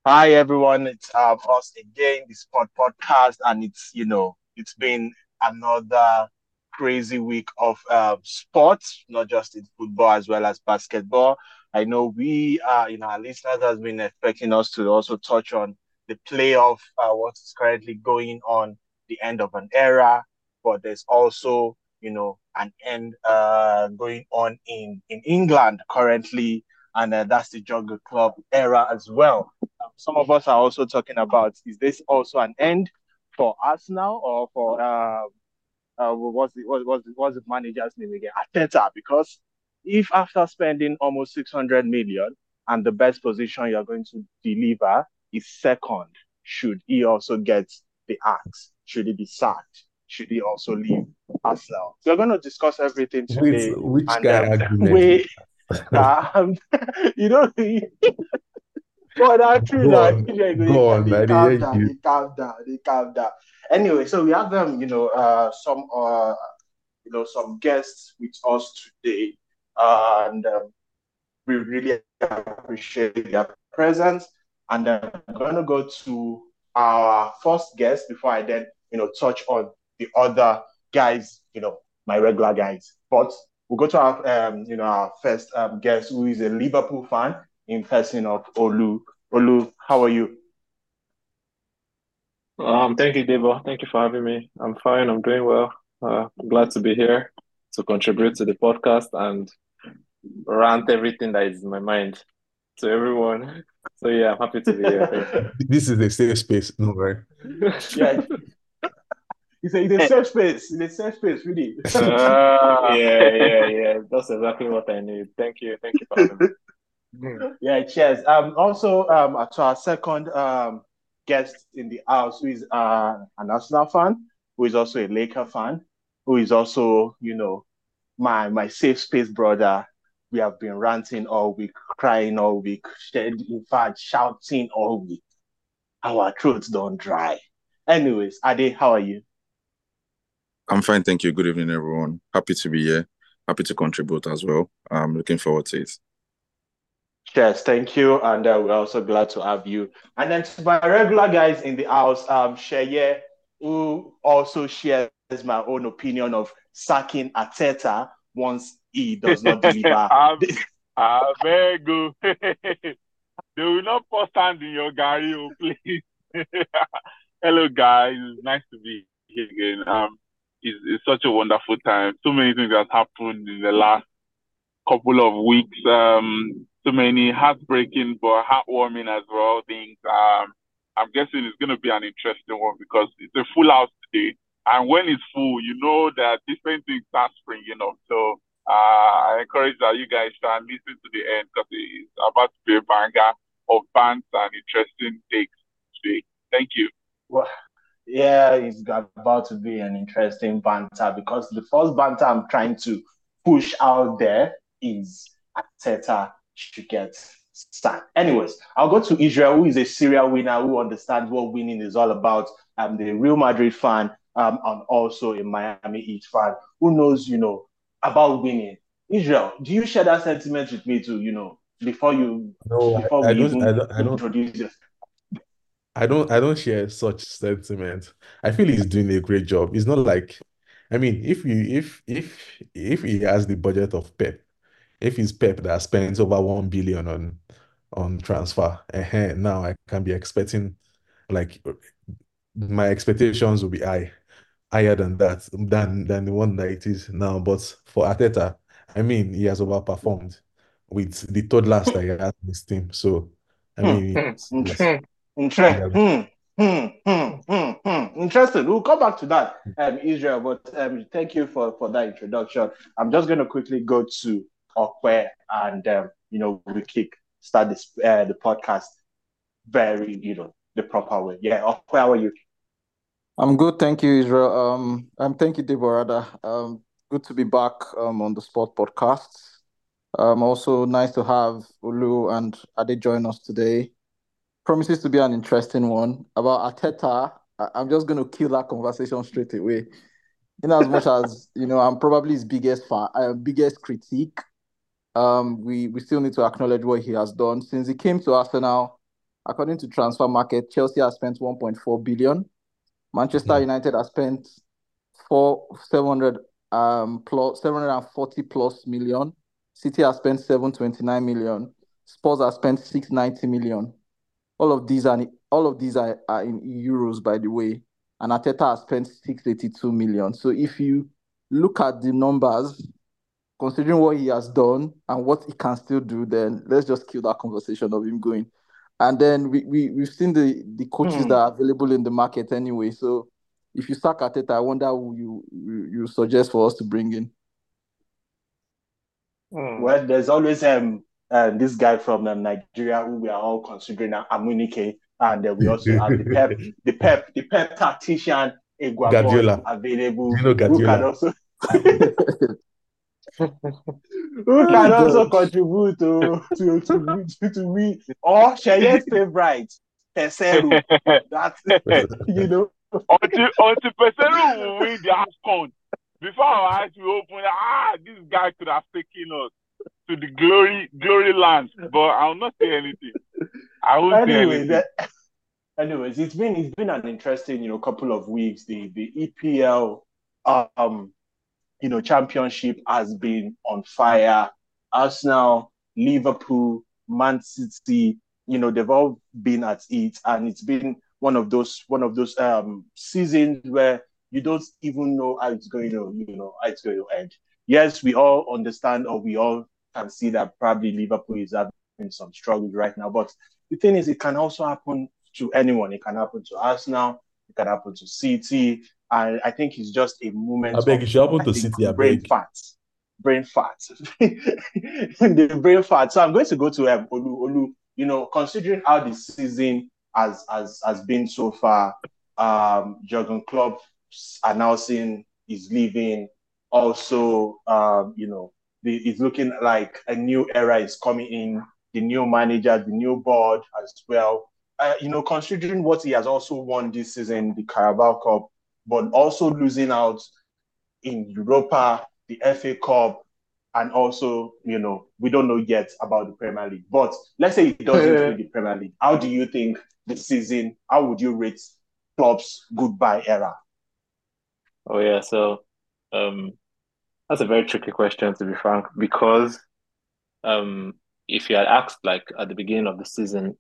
Hi everyone, it's us again, the Sport Podcast, and it's been another crazy week of sports, not just in football as well as basketball. I know our listeners has been expecting us to also touch on the playoff, what is currently going on, the end of an era, but there's also an end going on in England currently, and that's the Jungle Club era as well. Some of us are also talking about, is this also an end for Arsenal or for what's the manager's name again? Arteta. Because if after spending almost 600 million and the best position you're going to deliver is second, should he also get the axe? Should he be sacked? Should he also leave Arsenal? So we're going to discuss everything Wait, today, which and guy argument is we you know but actually, Go no, on, go on. they I didn't calm hear down, you. they calm down, they calm down. Anyway, so we have some guests with us today, and we really appreciate their presence. And I'm going to go to our first guest before I then, touch on the other guys, my regular guys. But we'll go to our first guest, who is a Liverpool fan in person of Olu. Olu, how are you? Thank you, Debo. Thank you for having me. I'm fine. I'm doing well. I'm glad to be here to contribute to the podcast and rant everything that is in my mind to everyone. So yeah, I'm happy to be here. Thank This is a safe space, no, right? you. Yeah, it's a safe space. It's a safe space, really. Yeah. That's exactly what I need. Thank you. Thank you for having me. Yeah, cheers. Also, to our second guest in the house, who is an Arsenal fan, who is also a Laker fan, who is also, my safe space brother. We have been ranting all week, crying all week, in fact, shouting all week. Our throats don't dry. Anyways, Ade, how are you? I'm fine, thank you. Good evening, everyone. Happy to be here. Happy to contribute as well. I'm looking forward to it. Cheers, thank you, and we're also glad to have you. And then to my regular guys in the house, Sheye, who also shares my own opinion of sacking Ateta once he does not deliver. I beg you. They will not pour sand in your gari, oh, please. Hello, guys. It's nice to be here again. It's such a wonderful time. So many things have happened in the last couple of weeks. So many heartbreaking but heartwarming as well things. I'm guessing it's going to be an interesting one because it's a full house today, and when it's full, you know that different things start springing up. So I encourage that you guys try and listen to the end because it's about to be a banger of bands and interesting takes today. Thank you. Well, yeah, it's about to be an interesting banter because the first banter I'm trying to push out there is Ateta should get sacked. Anyways, I'll go to Israel, who is a serial winner who understands what winning is all about. I'm the Real Madrid fan, and also a Miami Heat fan who knows, about winning. Israel, do you share that sentiment with me too? No, Before I we don't, I even don't, I don't, introduce you. I don't share such sentiment. I feel he's doing a great job. It's not like, I mean, if he has the budget of Pep, if he's Pep that spends over 1 billion on transfer, now I can be expecting like my expectations will be higher than that than the one that it is now. But for Arteta, I mean, he has overperformed with the third last that he had in his team. So I Hmm. mean, yes, Inter- he inter- has. hmm, Interesting. We'll come back to that, Israel. But thank you for that introduction. I'm just going to quickly go to Okwe, and we start the podcast very the proper way. Yeah, Okwe, how are you? I'm good, thank you, Israel. Thank you, Deborah. Good to be back on the Sport Podcast. Also nice to have Ulu and Ade join us today. Promises to be an interesting one. About Arteta, I'm just going to kill that conversation straight away. In as much as I'm probably his biggest fan, biggest critique. We still need to acknowledge what he has done since he came to Arsenal. According to Transfer Market, Chelsea has spent 1.4 billion. Manchester United has spent 700 plus 740 plus million. City has spent 729 million. Spurs has spent 690 million. All of these are in euros, by the way. And Arteta has spent 682 million. So if you look at the numbers, considering what he has done and what he can still do, then let's just kill that conversation of him going. And then we've seen the coaches that are available in the market anyway. So if you sack Arteta, I wonder who you suggest for us to bring in. Well, there's always this guy from Nigeria who we are all considering Amunike, and we also have the Pep tactician Iguabon Guardiola. available, Do you know who can Guardiola? also who can also contribute to me, or Sheye's favorite Peseru. That's you know. Until Pesero will win the AFCON, before our eyes will open, this guy could have taken us to the glory land. But I'll not say anything. I won't say anything. Anyways, it's been an interesting, couple of weeks. The EPL championship has been on fire. Arsenal, Liverpool, Man City, they've all been at it, and it's been one of those seasons where you don't even know how it's going to end. Yes, we all understand, or we all can see that probably Liverpool is having some struggles right now. But the thing is, it can also happen to anyone. It can happen to Arsenal. It can happen to City. And I think it's just a moment. I beg, it should happen to City. Brain fat. The brain fat. So I'm going to go to Olu. Considering how the season has been so far, Jurgen Klopp announcing he's leaving. Also, it's looking like a new era is coming in. The new manager, the new board as well. Considering what he has also won this season, the Carabao Cup, but also losing out in Europa, the FA Cup, and also, we don't know yet about the Premier League. But let's say he doesn't win the Premier League. How do you think how would you rate Klopp's goodbye era? Oh, yeah. So that's a very tricky question, to be frank, because if you had asked, like, at the beginning of the season,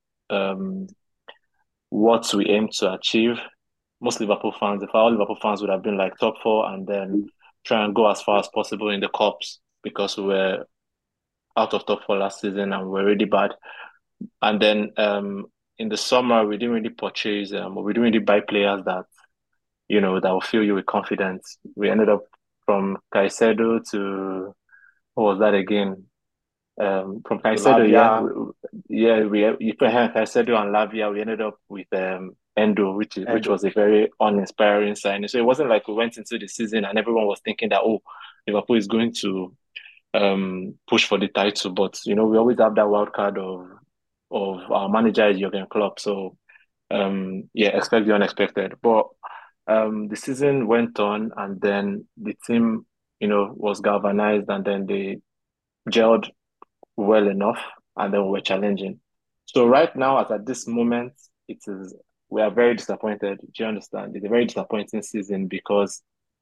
what we aim to achieve, most Liverpool fans, if all Liverpool fans would have been like top four and then try and go as far as possible in the cups, because we were out of top four last season and we were really bad. And then in the summer, we didn't really purchase, we didn't really buy players that, that will fill you with confidence. We ended up from Caicedo to, what was that again? From Caicedo, we put Caicedo and Lavia. We ended up with Endo, which was a very uninspiring sign. So it wasn't like we went into the season and everyone was thinking that, Liverpool is going to push for the title. But we always have that wild card of our manager is Jurgen Klopp. So expect the unexpected. But the season went on, and then the team, was galvanized, and then they gelled well enough, and then we were challenging. So right now, as at this moment, we are very disappointed. Do you understand? It's a very disappointing season because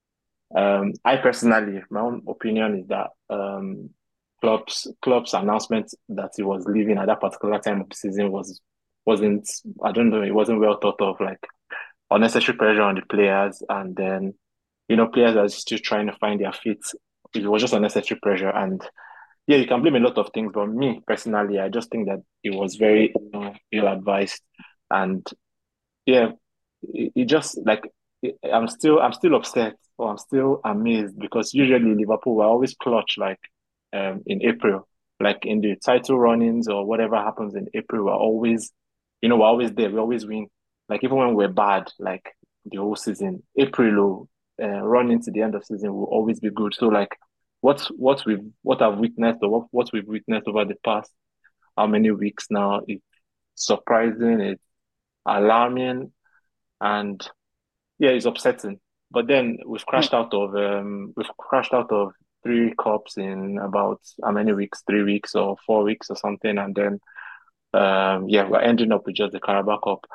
I personally, my own opinion is that Klopp's announcement that he was leaving at that particular time of the season wasn't, I don't know, it wasn't well thought of, like unnecessary pressure on the players, and then players are still trying to find their feet. It was just unnecessary pressure, and yeah, you can blame a lot of things, but me personally, I just think that it was very ill advised, and yeah, it just like I'm still upset, or I'm still amazed, because usually Liverpool were always clutch, like in April, like in the title runnings or whatever happens in April, we're always there, we always win. Like even when we're bad, like the whole season, April run into the end of season will always be good. So like what I've witnessed, or what we've witnessed over the past how many weeks now, it's surprising, it's alarming, and yeah, it's upsetting. But then we've crashed out of 3 cups in about how many weeks? 3 weeks or 4 weeks or something, and then we're ending up with just the Carabao Cup.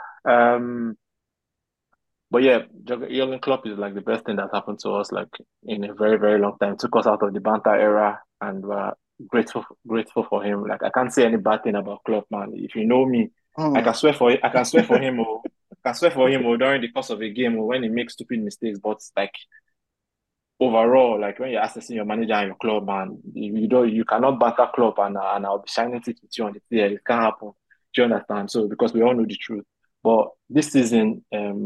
But yeah, Jurgen Klopp is like the best thing that's happened to us like in a very, very long time. Took us out of the banter era, and we're grateful for him. Like I can't say any bad thing about Klopp, man. If you know me, I can swear for him. I can swear for him during the course of a game or when he makes stupid mistakes. But like overall, like when you're assessing your manager and your club, man, you cannot banter club and I'll be shining it with you on the field. It can't happen. Do you understand? So because we all know the truth. But this season,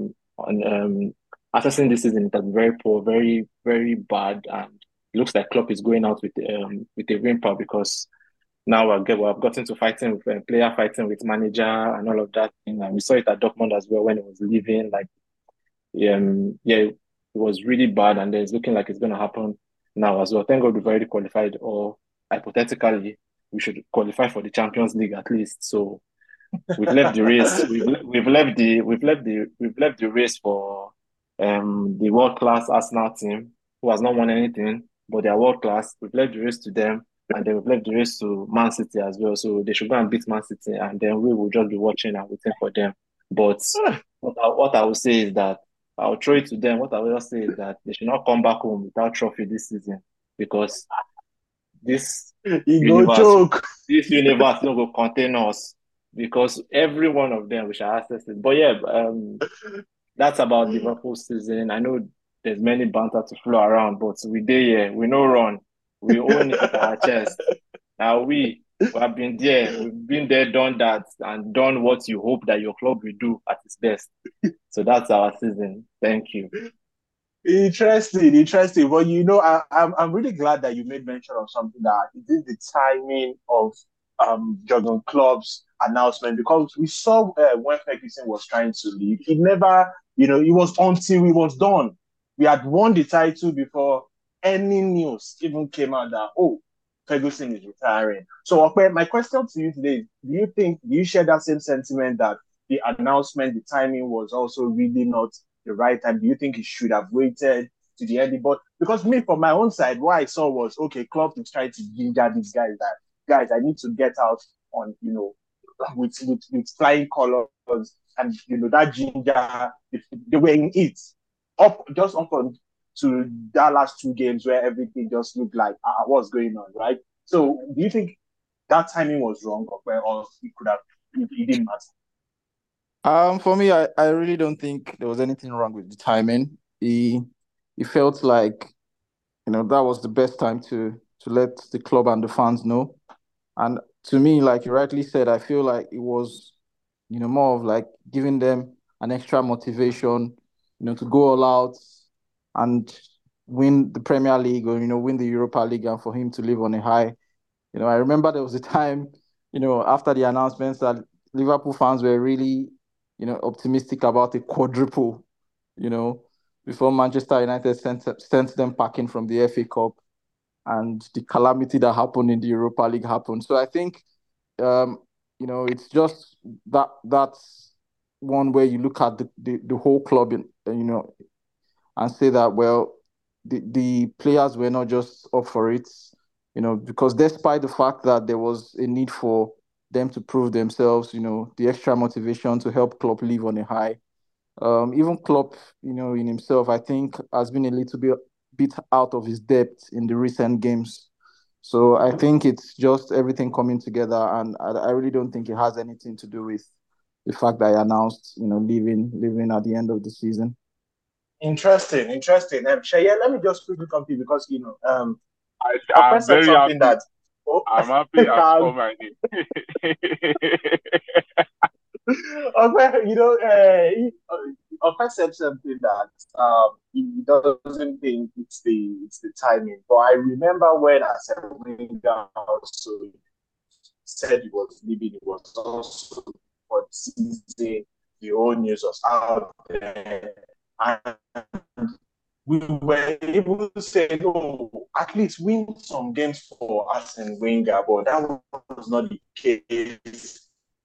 assessing this season, it has been very poor, very, very bad, and it looks like Klopp is going out with a whimper because now we've gotten to fighting with player fighting with manager and all of that. And we saw it at Dortmund as well when he was leaving. Like it was really bad, and then it's looking like it's going to happen now as well. Thank God we've already qualified, or hypothetically, we should qualify for the Champions League at least. So we've left the race. We've left the race for the world class Arsenal team who has not won anything, but they are world class. We've left the race to them, and then we've left the race to Man City as well. So they should go and beat Man City, and then we will just be watching and waiting for them. But what I will say is that I'll throw it to them. What I will say is that they should not come back home without trophy this season because this You go joke. this universe no go contain us because every one of them we shall access it. But yeah, that's about Liverpool season. I know there's many banter to flow around, but we there, we no run. We own it with our chest. Now we have been there, we've been there, done that, and done what you hope that your club will do at its best. So that's our season. Thank you. Interesting. But I'm really glad that you made mention of something that it is the timing of Jurgen Klopp's announcement because we saw when Ferguson was trying to leave, it never, it was until it was done. We had won the title before any news even came out that Ferguson is retiring. So, Okpe, my question to you today is: do you share that same sentiment that the announcement, the timing was also really not the right time? Do you think he should have waited to the end? But because me, from my own side, what I saw was, okay, Klopp is trying to ginger these guys that, guys, I need to get out on, with flying colors, and that ginger, they were in it up on to that last two games where everything just looked like what's going on, right? So do you think that timing was wrong, or it didn't matter? For me, I really don't think there was anything wrong with the timing. It felt like, that was the best time to let the club and the fans know. And to me, like you rightly said, I feel like it was, more of like giving them an extra motivation, to go all out and win the Premier League or, win the Europa League and for him to live on a high. I remember there was a time, after the announcements that Liverpool fans were really, optimistic about a quadruple, before Manchester United sent them packing from the FA Cup and the calamity that happened in the Europa League happened. So I think, it's just that's one where you look at the whole club, and say that, well, the players were not just up for it, because despite the fact that there was a need for them to prove themselves, the extra motivation to help Klopp live on a high. Even Klopp, in himself, I think has been a little bit out of his depth in the recent games. So I think it's just everything coming together, and I really don't think it has anything to do with the fact that I announced, leaving at the end of the season. Interesting. Shaya, let me just quickly come to you because I'm very happy. I'm happy I call my name. Ope said something that he doesn't think it's the timing. But I remember when Arsene Wenger also said he was leaving, it was also for the season, the whole news was out there. And we were able to say, at least win some games for Arsene Wenger, but that was not the case.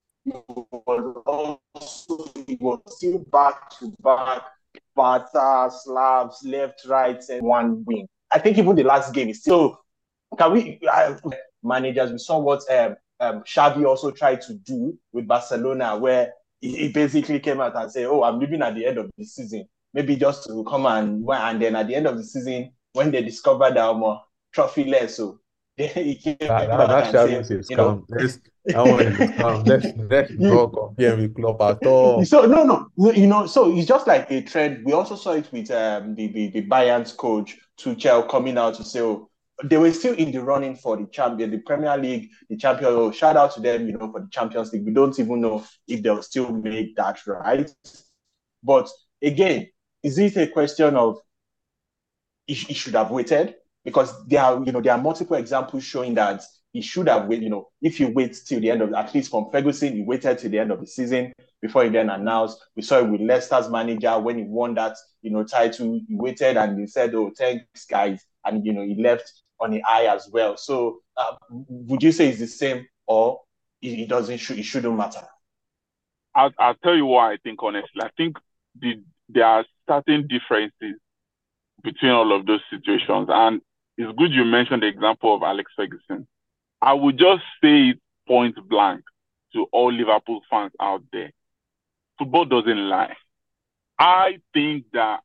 It was still back to back, Barca, Slavs, left, right, and one win. I think even the last game is still. Can we managers? We saw what Xavi also tried to do with Barcelona, where he basically came out and said, "Oh, I'm leaving at the end of the season." Maybe just to come and then at the end of the season, when they discovered that trophyless, so he came back That and Xavi said, is calm. That one is calm. Let's not compare with Klopp at all. So so it's just like a trend. We also saw it with the Bayern's coach Tuchel coming out to say, oh, they were still in the running for the champion, the Premier League, the champion. Oh, shout out to them, for the Champions League. We don't even know if they'll still make that, right? But again, is it a question of he should have waited? Because there are multiple examples showing that he should have waited. If you wait till the end of, at least from Ferguson, he waited till the end of the season before he then announced. We saw it with Leicester's manager when he won that title. He waited and he said, "Oh, thanks, guys," and he left on the eye as well. So, would you say it's the same, or it doesn't? It shouldn't matter? I'll tell you why I think, honestly. I think there are certain differences between all of those situations. And it's good you mentioned the example of Alex Ferguson. I would just say it point blank to all Liverpool fans out there. Football doesn't lie. I think that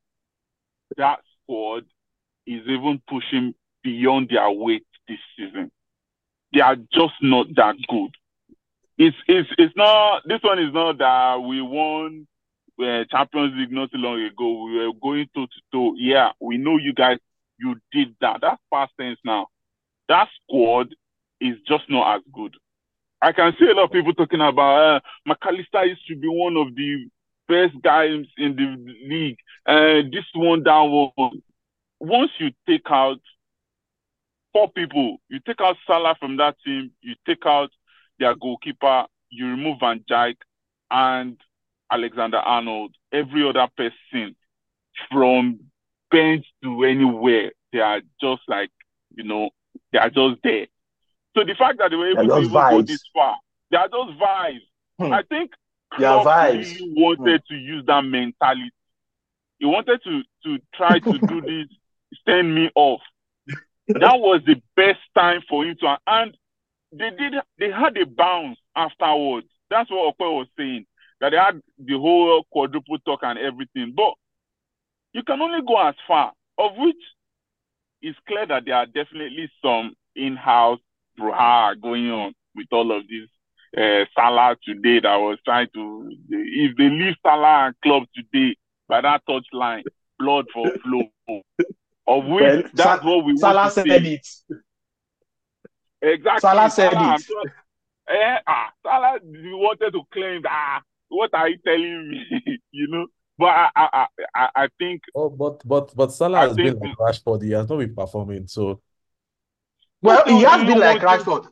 squad is even pushing beyond their weight this season. They are just not that good. It's not, this one is not that we won Champions League not too long ago. We were going toe to toe. Yeah, we know you guys, you did that. That's past tense now. That squad is just not as good. I can see a lot of people talking about McAllister used to be one of the best guys in the league. This one, that one. Once you take out 4 people, you take out Salah from that team, you take out their goalkeeper, you remove Van Dijk and Alexander-Arnold, every other person from bench to anywhere, they are just like, they are just there. So the fact that they were able to even go this far, they are just vibes. I think Klopp really wanted to use that mentality. He wanted to try to do this, send me off. That was the best time for him to, and they had a bounce afterwards. That's what Okwe was saying, that they had the whole quadruple talk and everything. But you can only go as far, of which it's clear that there are definitely some in-house brouhaha going on with all of this. Salah today that was trying to, if they leave Salah and club today by that touch line, blood for flow. Of which that's what we Salah want to said see. it. Exactly. Salah said it. Salah wanted to claim that. What are you telling me? But I think. Oh, but Salah has been like Rashford. He has not been performing. So. Well, he has been like Rashford.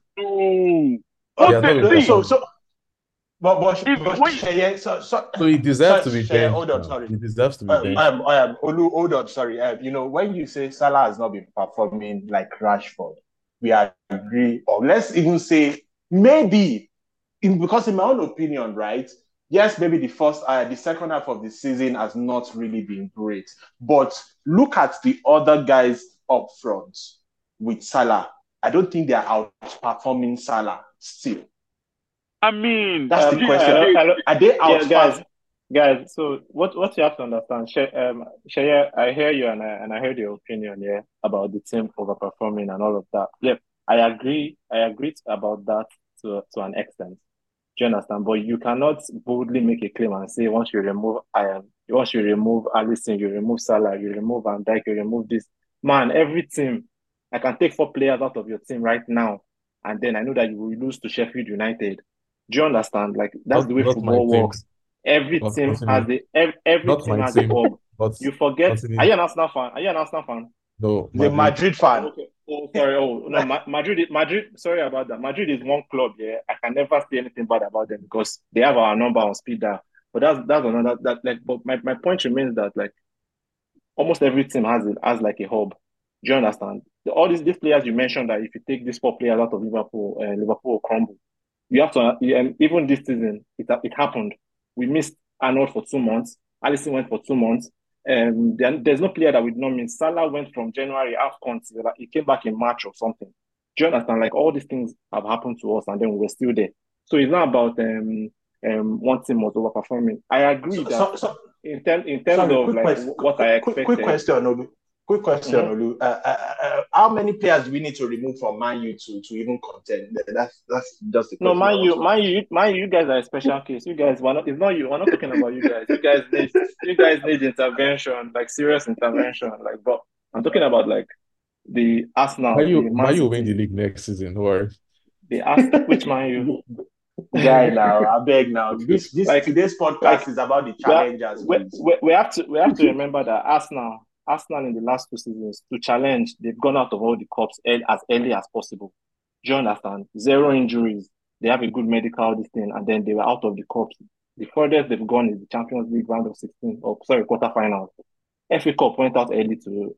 So he deserves to be benched. Hold on, sorry. He deserves to be benched. Olu, hold on, sorry. When you say Salah has not been performing like Rashford, we agree. Or let's even say maybe, because in my own opinion, right? Yes, maybe the second half of the season has not really been great. But look at the other guys up front with Salah. I don't think they are outperforming Salah still. I mean, that's the question. Are they out? Guys, so what you have to understand, Shaya, I hear you and I heard your opinion, about the team overperforming and all of that. Yeah, I agree about that to an extent. Do you understand? But you cannot boldly make a claim and say once you remove Alisson, you remove Salah, you remove Van Dijk, you remove this. Man, every team, I can take 4 players out of your team right now, and then I know that you will lose to Sheffield United. Do you understand? Like that's the way football works. Every team has the hub. You forget. Are you an Arsenal fan? No, the Madrid fan. Okay. Oh, sorry. Oh no, Madrid. Sorry about that. Madrid is one club. Yeah, I can never say anything bad about them because they have our number on speed dial. But that's another. But my point remains that like almost every team has like a hub. Do you understand? All these players you mentioned, that if you take these 4 players out of Liverpool, Liverpool will crumble. You have to, even this season, it happened. We missed Arnold for 2 months. Alisson went for 2 months. There's no player that we don't miss. Salah went from January AFCON, he came back in March or something. Do you understand? Like all these things have happened to us, and then we're still there. So it's not about one team was overperforming. I agree So, that so, so in terms sorry, of quick like question. what I Quick expected. question, Olu. Quick question, Mhm. Olu. How many players do we need to remove from Man U to even contend? That's just the No, question I want to ask. You guys are a special case. You guys, we're not. It's not you. We're not talking about you guys. You guys need intervention, like serious intervention. Like, but I'm talking about like the Arsenal, the Man Man U win City, the league next season, or which Man U, Guy, now I beg now. This like today's podcast like is about the we, are- challengers, please. we have to remember that Arsenal in the last 2 seasons to challenge, they've gone out of all the cups as early as possible. Do you understand? Zero injuries. They have a good medical this thing, and then they were out of the cups. The furthest they've gone is the Champions League round of 16, or sorry, quarterfinals. FA Cup went out early to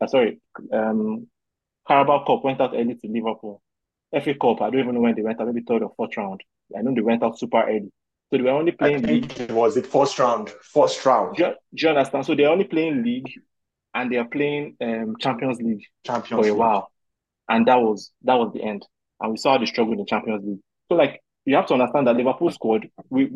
um Carabao Cup went out early to Liverpool. FA Cup, I don't even know when they went out, maybe third or fourth round. I know they went out super early. So they were only I playing league. think it was the first round. First round. Do you understand? So they're only playing league and they're playing Champions League for Champions a League. while. And that was the end. And we saw the struggle in the Champions League. So like you have to understand that Liverpool squad,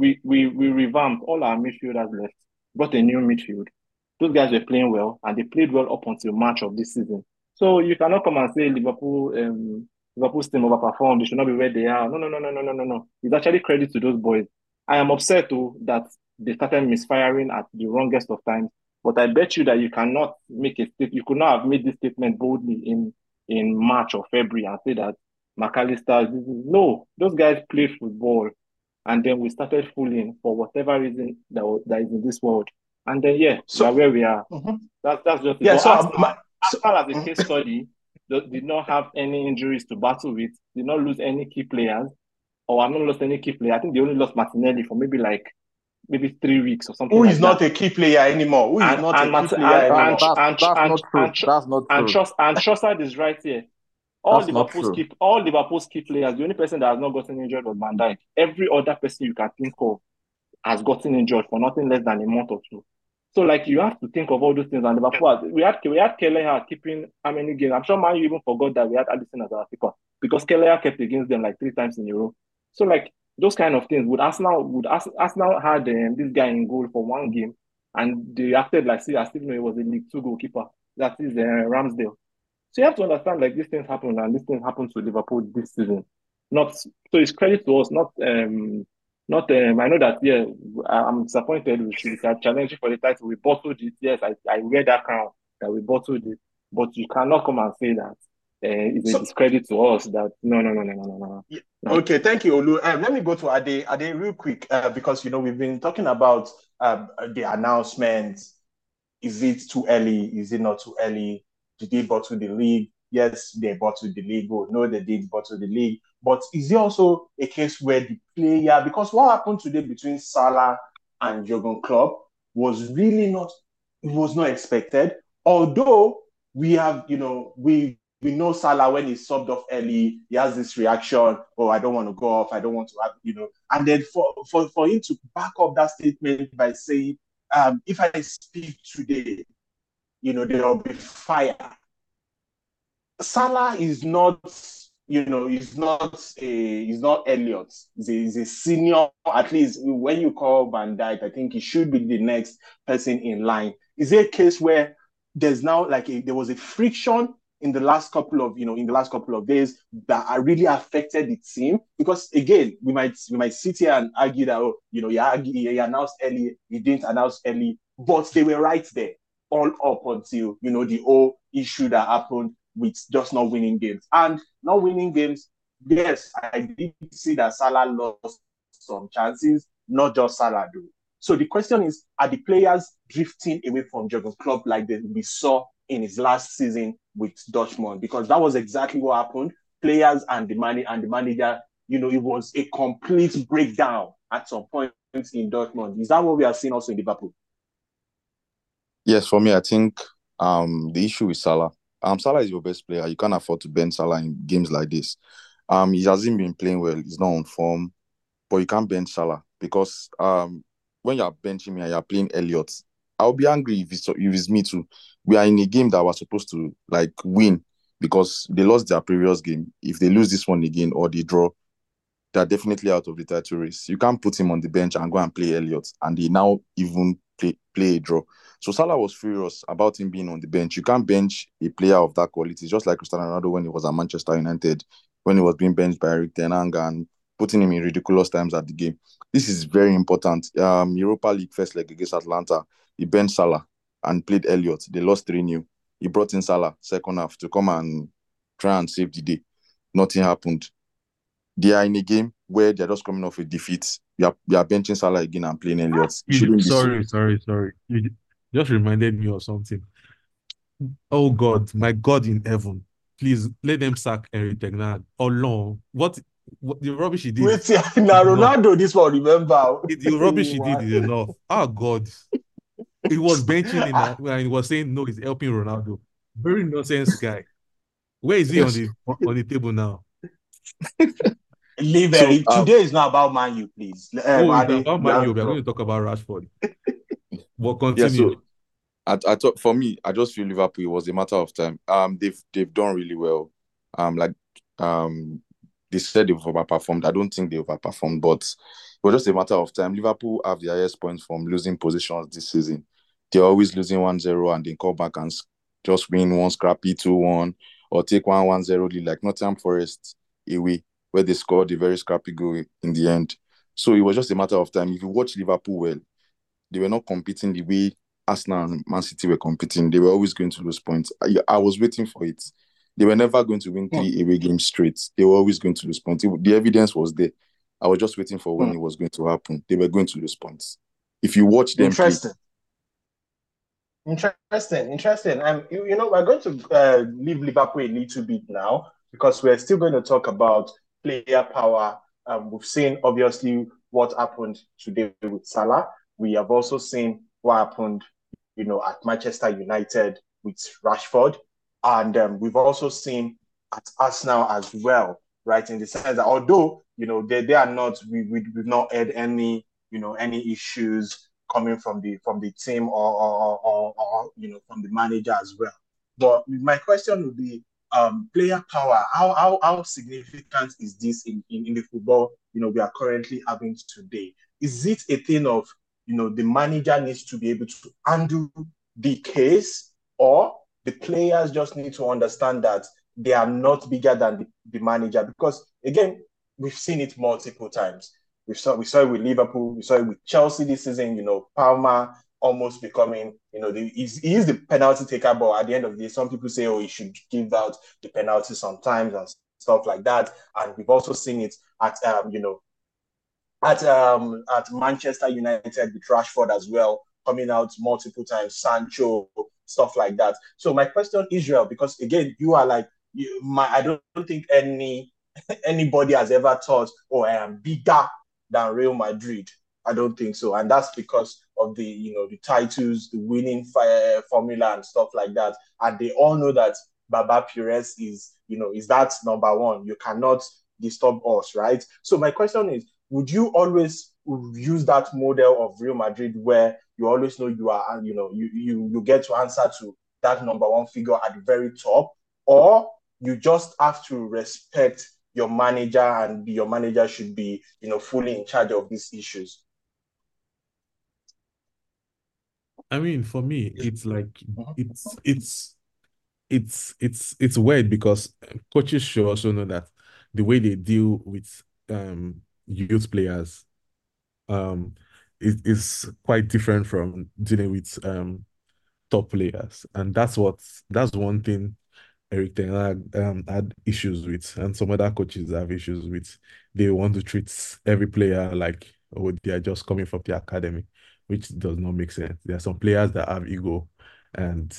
we revamped all our midfielders left, brought a new midfield. Those guys were playing well and they played well up until March of this season. So you cannot come and say Liverpool's team overperformed, they should not be where they are. No. It's actually credit to those boys. I am upset too that they started misfiring at the wrongest of times. But I bet you that you cannot make a state. You could not have made this statement boldly in March or February and say that McAllister. No, those guys played football, and then we started fooling for whatever reason that is in this world, and then yeah, we are So where we are. mhm. That's just it. Yeah, But so, Arsenal as a case study did not have any injuries to battle with. Did not lose any key players, or have not lost any key player. I think they only lost Martinelli for maybe 3 weeks or something who like is that. not a key player anymore? Who is And not a and key Mart- player anymore? That's not true. That's not true. and Trossard is right here. That's not true. All Liverpool's key players. The only person that has not gotten injured was Van Dijk. Every other person you can think of has gotten injured for nothing less than a month or two. So like you have to think of all those things. And Liverpool, we had Kelleher keeping how many games? I'm sure Man U even forgot that we had Alisson as our keeper because Kelleher kept against them like 3 times in a row. So like those kind of things. Arsenal had this guy in goal for 1 game, and they acted like see as if it was a League Two goalkeeper. That is Ramsdale. So you have to understand like these things happen and these things happen to Liverpool this season. Not so it's credit to us, not I know that yeah, I'm disappointed we are challenging for the title. We bottled it. Yes, I wear that crown that we bottled it. But you cannot come and say that it's a So discredit to us that no. yeah. Okay, thank you, Olu. Let me go to Ade. Ade, real quick, because we've been talking about the announcement. Is it too early? Is it not too early? Did they bottle the league? Yes, they bottled the league. Oh, no, they did bottle the league. But is there also a case where the player, because what happened today between Salah and Jurgen Klopp was really not, it was not expected. Although we have, we know Salah when he's subbed off early, he has this reaction, oh, I don't want to go off, I don't want to have, and then for him to back up that statement by saying, if I speak today, there will be fire. Salah is not, he's not Elliot. He's a senior. At least when you call Van Dijk, I think he should be the next person in line. Is there a case where there's now there was a friction in the last couple of days that really affected the team? Because again, we might sit here and argue that he announced early, he didn't announce early, but they were right there all up until the whole issue that happened with just not winning games. And not winning games, yes, I did see that Salah lost some chances, not just Salah though. So the question is, are the players drifting away from Jurgen Klopp like we saw in his last season with Dortmund? Because that was exactly what happened. Players and the manager, it was a complete breakdown at some point in Dortmund. Is that what we are seeing also in Liverpool? Yes, for me, I think the issue with Salah. Salah is your best player. You can't afford to bench Salah in games like this. He hasn't been playing well. He's not on form, but you can't bench Salah because when you're benching me and you're playing Elliott, I'll be angry if it's me too. We are in a game that we're supposed to win. because they lost their previous game. If they lose this one again or they draw, they're definitely out of the title race. You can't put him on the bench and go and play Elliott, and they now even play a draw. So Salah was furious about him being on the bench. You can't bench a player of that quality, just like Cristiano Ronaldo when he was at Manchester United, when he was being benched by Eric Ten Hag and putting him in ridiculous times at the game. This is very important. Europa League first leg against Atlanta, he benched Salah and played Elliott. They lost 3-0. He brought in Salah second half to come and try and save the day. Nothing happened. They are in a game where they're just coming off a defeat. You are benching Salah again and playing Elliott. Sorry. You just reminded me of something. Oh God, my God in heaven. Please let them sack Eric Ten Hag. Oh no. What the rubbish he did Wait, is now enough. Ronaldo, this one, remember. The rubbish he did is enough. Oh God. He was benching him and he was saying no, he's helping Ronaldo. Very nonsense guy. Where is he Yes. on the table now? Leave So, Eric. Today is not about Man U, please. It's Ade, about you Man have U. to We're going drop. to talk about Rashford. But yeah, continue. so I thought for me, I just feel Liverpool, it was a matter of time. They've done really well. Like they said they've overperformed. I don't think they overperformed, but it was just a matter of time. Liverpool have the highest points from losing positions this season. They're always losing 1-0 and then come back and just win one scrappy 2-1 or take 1-0 lead like Nottingham Forest away, where they scored a very scrappy goal in the end. So it was just a matter of time. If you watch Liverpool well, they were not competing the way Arsenal and Man City were competing. They were always going to lose points. I was waiting for it. They were never going to win 3 away games straight. They were always going to lose points. The evidence was there. I was just waiting for when it was going to happen. They were going to lose points. If you watch them play, Interesting. We're going to leave Liverpool a little bit now because we're still going to talk about player power. We've seen obviously what happened today with Salah. We have also seen what happened, at Manchester United with Rashford, and we've also seen at Arsenal as well, right? In the sense that although they are not, we've not had any issues coming from the team or from the manager as well. But my question would be player power. How significant is this in the football we are currently having today? Is it a thing of the manager needs to be able to handle the case, or the players just need to understand that they are not bigger than the manager? Because again, we've seen it multiple times. We saw it with Liverpool. We saw it with Chelsea this season. Palmer almost becoming, he is the penalty taker, but at the end of the day, some people say, oh, he should give out the penalty sometimes and stuff like that. And we've also seen it at Manchester United with Rashford as well, coming out multiple times, Sancho, stuff like that. So my question, Israel, because again, you are like, I don't think anybody has ever thought, oh, I am bigger than Real Madrid. I don't think so, and that's because of the titles, the winning formula, and stuff like that. And they all know that Baba Perez is that number one. You cannot disturb us, right? So my question is, would you always use that model of Real Madrid where you always know you are, you get to answer to that number one figure at the very top, or you just have to respect your manager and your manager should be, fully in charge of these issues? I mean, for me, it's like it's weird because coaches should also know that the way they deal with youth players is quite different from dealing with top players, and that's one thing Eric Ten Hag had issues with, and some other coaches have issues with. They want to treat every player like, oh, they are just coming from the academy, which does not make sense. There are some players that have ego, and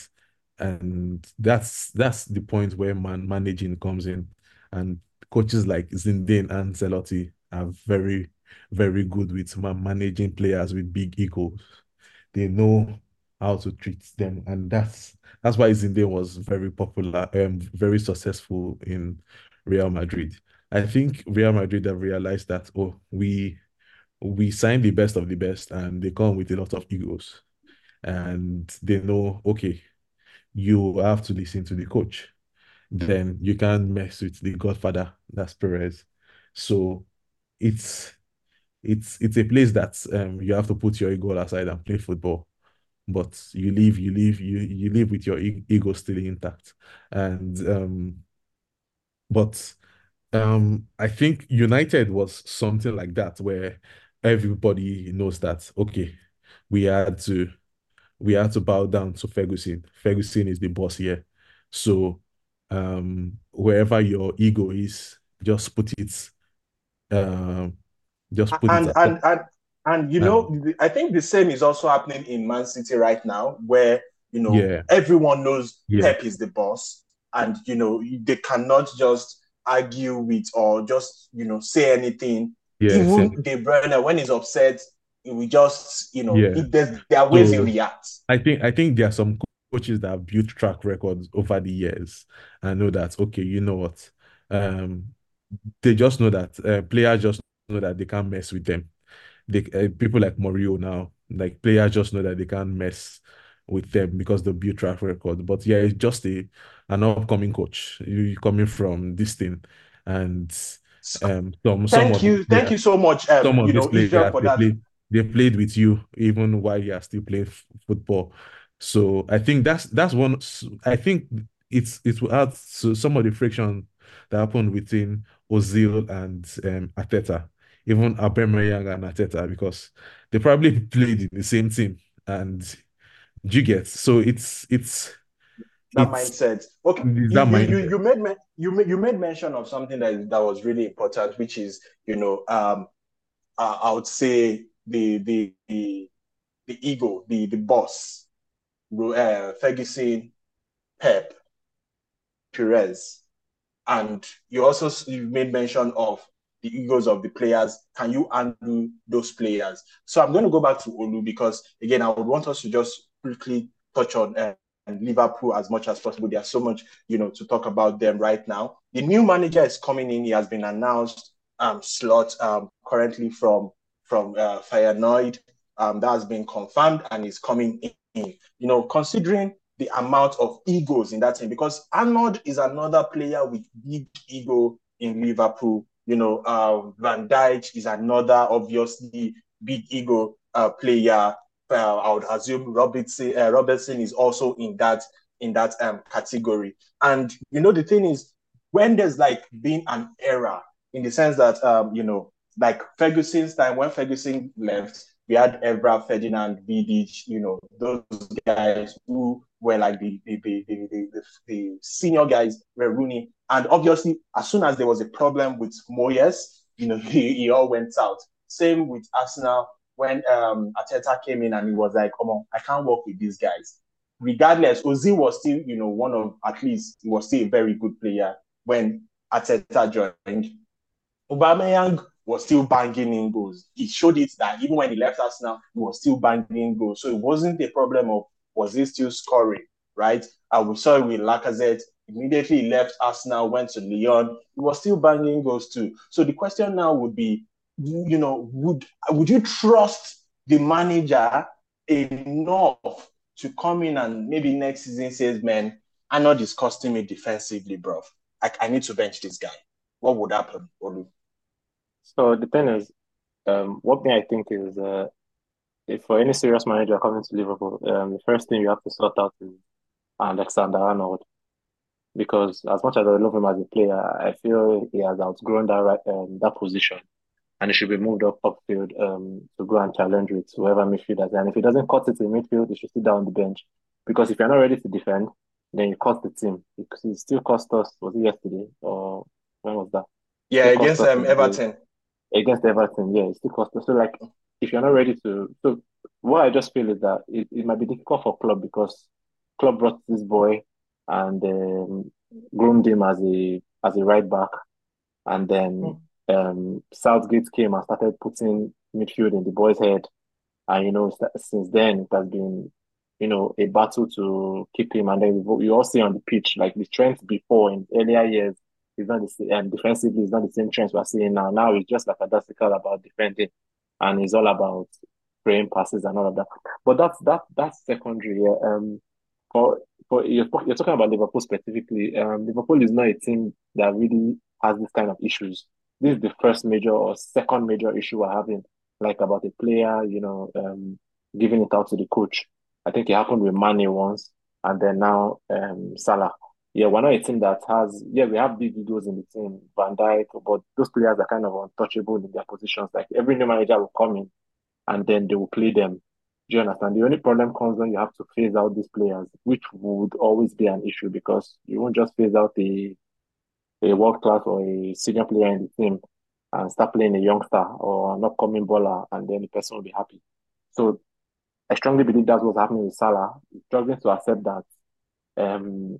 that's the point where managing comes in, and coaches like Zidane and Ancelotti are very, very good with managing players with big egos. They know how to treat them, and that's why Zidane was very popular and very successful in Real Madrid. I think Real Madrid have realized that, oh, we signed the best of the best, and they come with a lot of egos, and they know, okay, you have to listen to the coach. then you can't mess with the Godfather, that's Perez. So it's it's a place that you have to put your ego aside and play football. But you live with your ego still intact. And but I think United was something like that where everybody knows that okay, we had to we had to bow down to Ferguson. Ferguson is the boss here. So wherever your ego is, um just put it And aside. And I think the same is also happening in Man City right now, where yeah, everyone knows yeah, Pep is the boss, and they cannot just argue with or just say anything. yeah, Even same. De Bruyne, when he's upset, he will just Yeah. there are ways he So reacts. I think there are some coaches that have built track records over the years and know that okay, you know what? Um they just know that players just know that they can't mess with them. They people like Mourinho now, like players just know that they can't mess with them because they build track record. But yeah, it's just an upcoming coach. You coming from this thing, and So, some of these thank players you so much, some of these Israel, players for that. they played with you even while you are still playing football. So I think that's one. I think it will add to some of the friction that happened between Ozil and Arteta, even Aubameyang and Arteta, because they probably played in the same team. And you get so That it's mindset. Okay, it's that mindset. you made mention of something that was really important, which is I would say the ego, the boss, Ferguson, Pep, Perez, and you made mention of the egos of the players. Can you handle those players? So I'm going to go back to Olu because again, I would want us to just quickly touch on Liverpool as much as possible. There's so much to talk about them right now. The new manager is coming in. He has been announced. Slot currently from Feyenoord. That has been confirmed and is coming in. Considering the amount of egos in that team, because Arnold is another player with big ego in Liverpool. Van Dijk is another obviously big ego player. I would assume Robertson is also in that category. And the thing is, when there's like been an era in the sense that like Ferguson's time, when Ferguson left, we had Evra, Ferdinand, Vidic, those guys who were like the senior guys were Rooney. And obviously, as soon as there was a problem with Moyes, he all went out. Same with Arsenal when Arteta came in and he was like, come on, I can't work with these guys. Regardless, Ozil was still, one of, at least, he was still a very good player when Arteta joined. Aubameyang was still banging in goals. He showed it that even when he left Arsenal, he was still banging in goals. So it wasn't a problem of was he still scoring, right? We saw it with Lacazette. Immediately he left Arsenal, went to Lyon. He was still banging goals too. So the question now would be, would you trust the manager enough to come in and maybe next season says, man, Arnold is costing me defensively, bro. I need to bench this guy. What would happen, Olu? So the thing is, what me I think is, if for any serious manager coming to Liverpool, the first thing you have to sort out is Alexander Arnold, because as much as I love him as a player, I feel he has outgrown that position, and he should be moved up upfield to go and challenge with whoever midfielders. And if he doesn't cut it in midfield, he should sit down on the bench, because if you're not ready to defend, then you cost the team. Because it still cost us. Was it yesterday or when was that? Yeah, Still cost against us in the Everton. against Everton. Yeah, it still cost us. So like, if you're not ready to, so what I just feel is that it might be difficult for club, because club brought this boy and groomed him as a right back, and then Southgate came and started putting midfield in the boy's head, and since then it has been a battle to keep him. And then we all see on the pitch like the strength before in earlier years is not the same, and defensively is not the same trends we're seeing now. Now it's just like a dassical about defending, and it's all about spraying passes and all of that. But that's secondary. Yeah. for you're talking about Liverpool specifically. Liverpool is not a team that really has this kind of issues. This is the first major or second major issue we're having, like about a player, giving it out to the coach. I think it happened with Mane once, and then now Salah. Yeah, we're not a team that has. Yeah, we have big egos in the team, Van Dijk, but those players are kind of untouchable in their positions. Like every new manager will come in and then they will play them. Do you understand? The only problem comes when you have to phase out these players, which would always be an issue because you won't just phase out a world class or a senior player in the team and start playing a youngster or an upcoming bowler, and then the person will be happy. So I strongly believe that's what's happening with Salah. He's struggling to accept that um,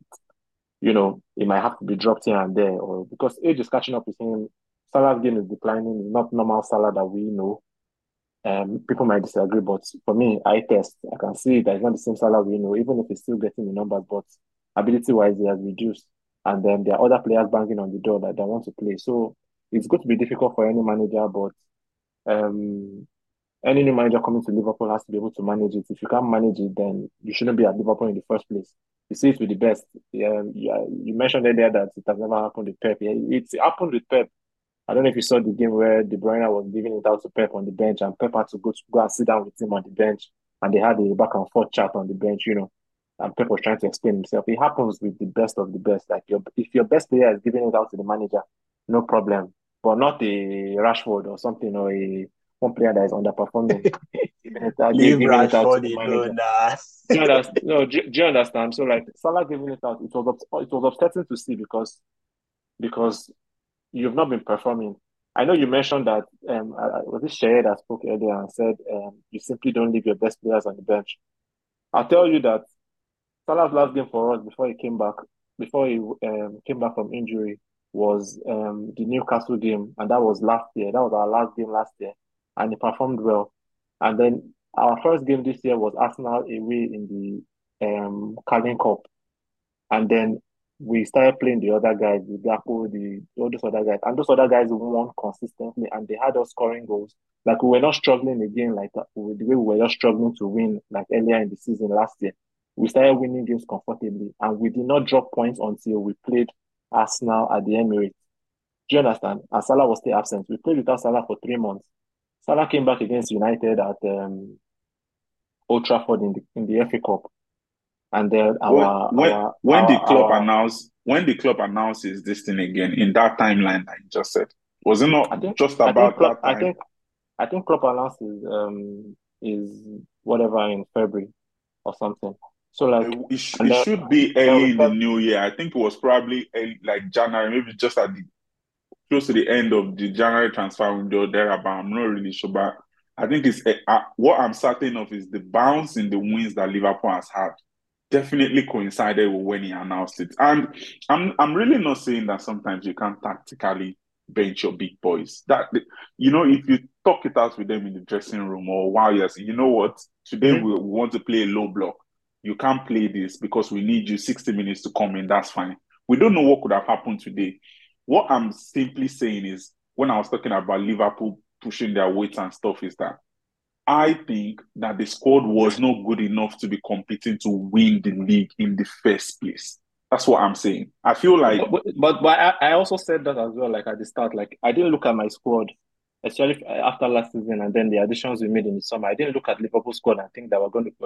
he might have to be dropped here and there, or because age is catching up with him. Salah's game is declining. It's not normal Salah that we know. People might disagree, but for me, I can see that it's not the same Salah we know, even if he's still getting the numbers, but ability-wise, he has reduced. And then there are other players banging on the door that want to play. So it's going to be difficult for any manager, but um, any new manager coming to Liverpool has to be able to manage it. If you can't manage it, then you shouldn't be at Liverpool in the first place. You see it with the best. You mentioned earlier that it has never happened with Pep. Yeah, it's happened with Pep. I don't know if you saw the game where De Bruyne was giving it out to Pep on the bench, and Pep had to go and sit down with him on the bench, and they had a back and forth chat on the bench, and Pep was trying to explain himself. It happens with the best of the best. Like if your best player is giving it out to the manager, no problem, but not a Rashford or something or a one player that is underperforming. Leave Giving it out to Rashford the alone. manager. Do you understand? No, do you understand? So like Salah giving it out, it was upsetting to see because you've not been performing. I know you mentioned that was it Shea that spoke earlier and said you simply don't leave your best players on the bench. I'll tell you that Salah's last game for us before he came back from injury was the Newcastle game, and that was last year. That was our last game last year, and he performed well. And then our first game this year was Arsenal away in the Carling Cup, and then we started playing the other guys, the Gakpo, all those other guys, and those other guys won consistently, and they had us scoring goals. Like we were not struggling again, like the way we were just struggling to win, like earlier in the season last year. We started winning games comfortably, and we did not drop points until we played Arsenal at the Emirates. Do you understand? And Salah was still absent. We played without Salah for 3 months. Salah came back against United at Old Trafford in the FA Cup, and then When the club announces this thing again in that timeline that you just said, was it not I think just I think about Klopp, that time? I think Klopp announces is whatever in February or something. So like, and It then should be then we early in the kept new year. I think it was probably early, like January, maybe just at the close to the end of the January transfer window thereabout. I'm not really sure, but I think it's what I'm certain of is the bounce in the wins that Liverpool has had definitely coincided with when he announced it. And I'm really not saying that sometimes you can't tactically bench your big boys. If you talk it out with them in the dressing room or while you're saying, you know what, today Mhm. we want to play a low block. You can't play this because we need you 60 minutes to come in. That's fine. We don't know what could have happened today. What I'm simply saying is, when I was talking about Liverpool pushing their weights and stuff, is that I think that the squad was not good enough to be competing to win the league in the first place. That's what I'm saying. I feel like but I also said that as well. Like at the start, like I didn't look at my squad, especially after last season, and then the additions we made in the summer. I didn't look at Liverpool squad and think that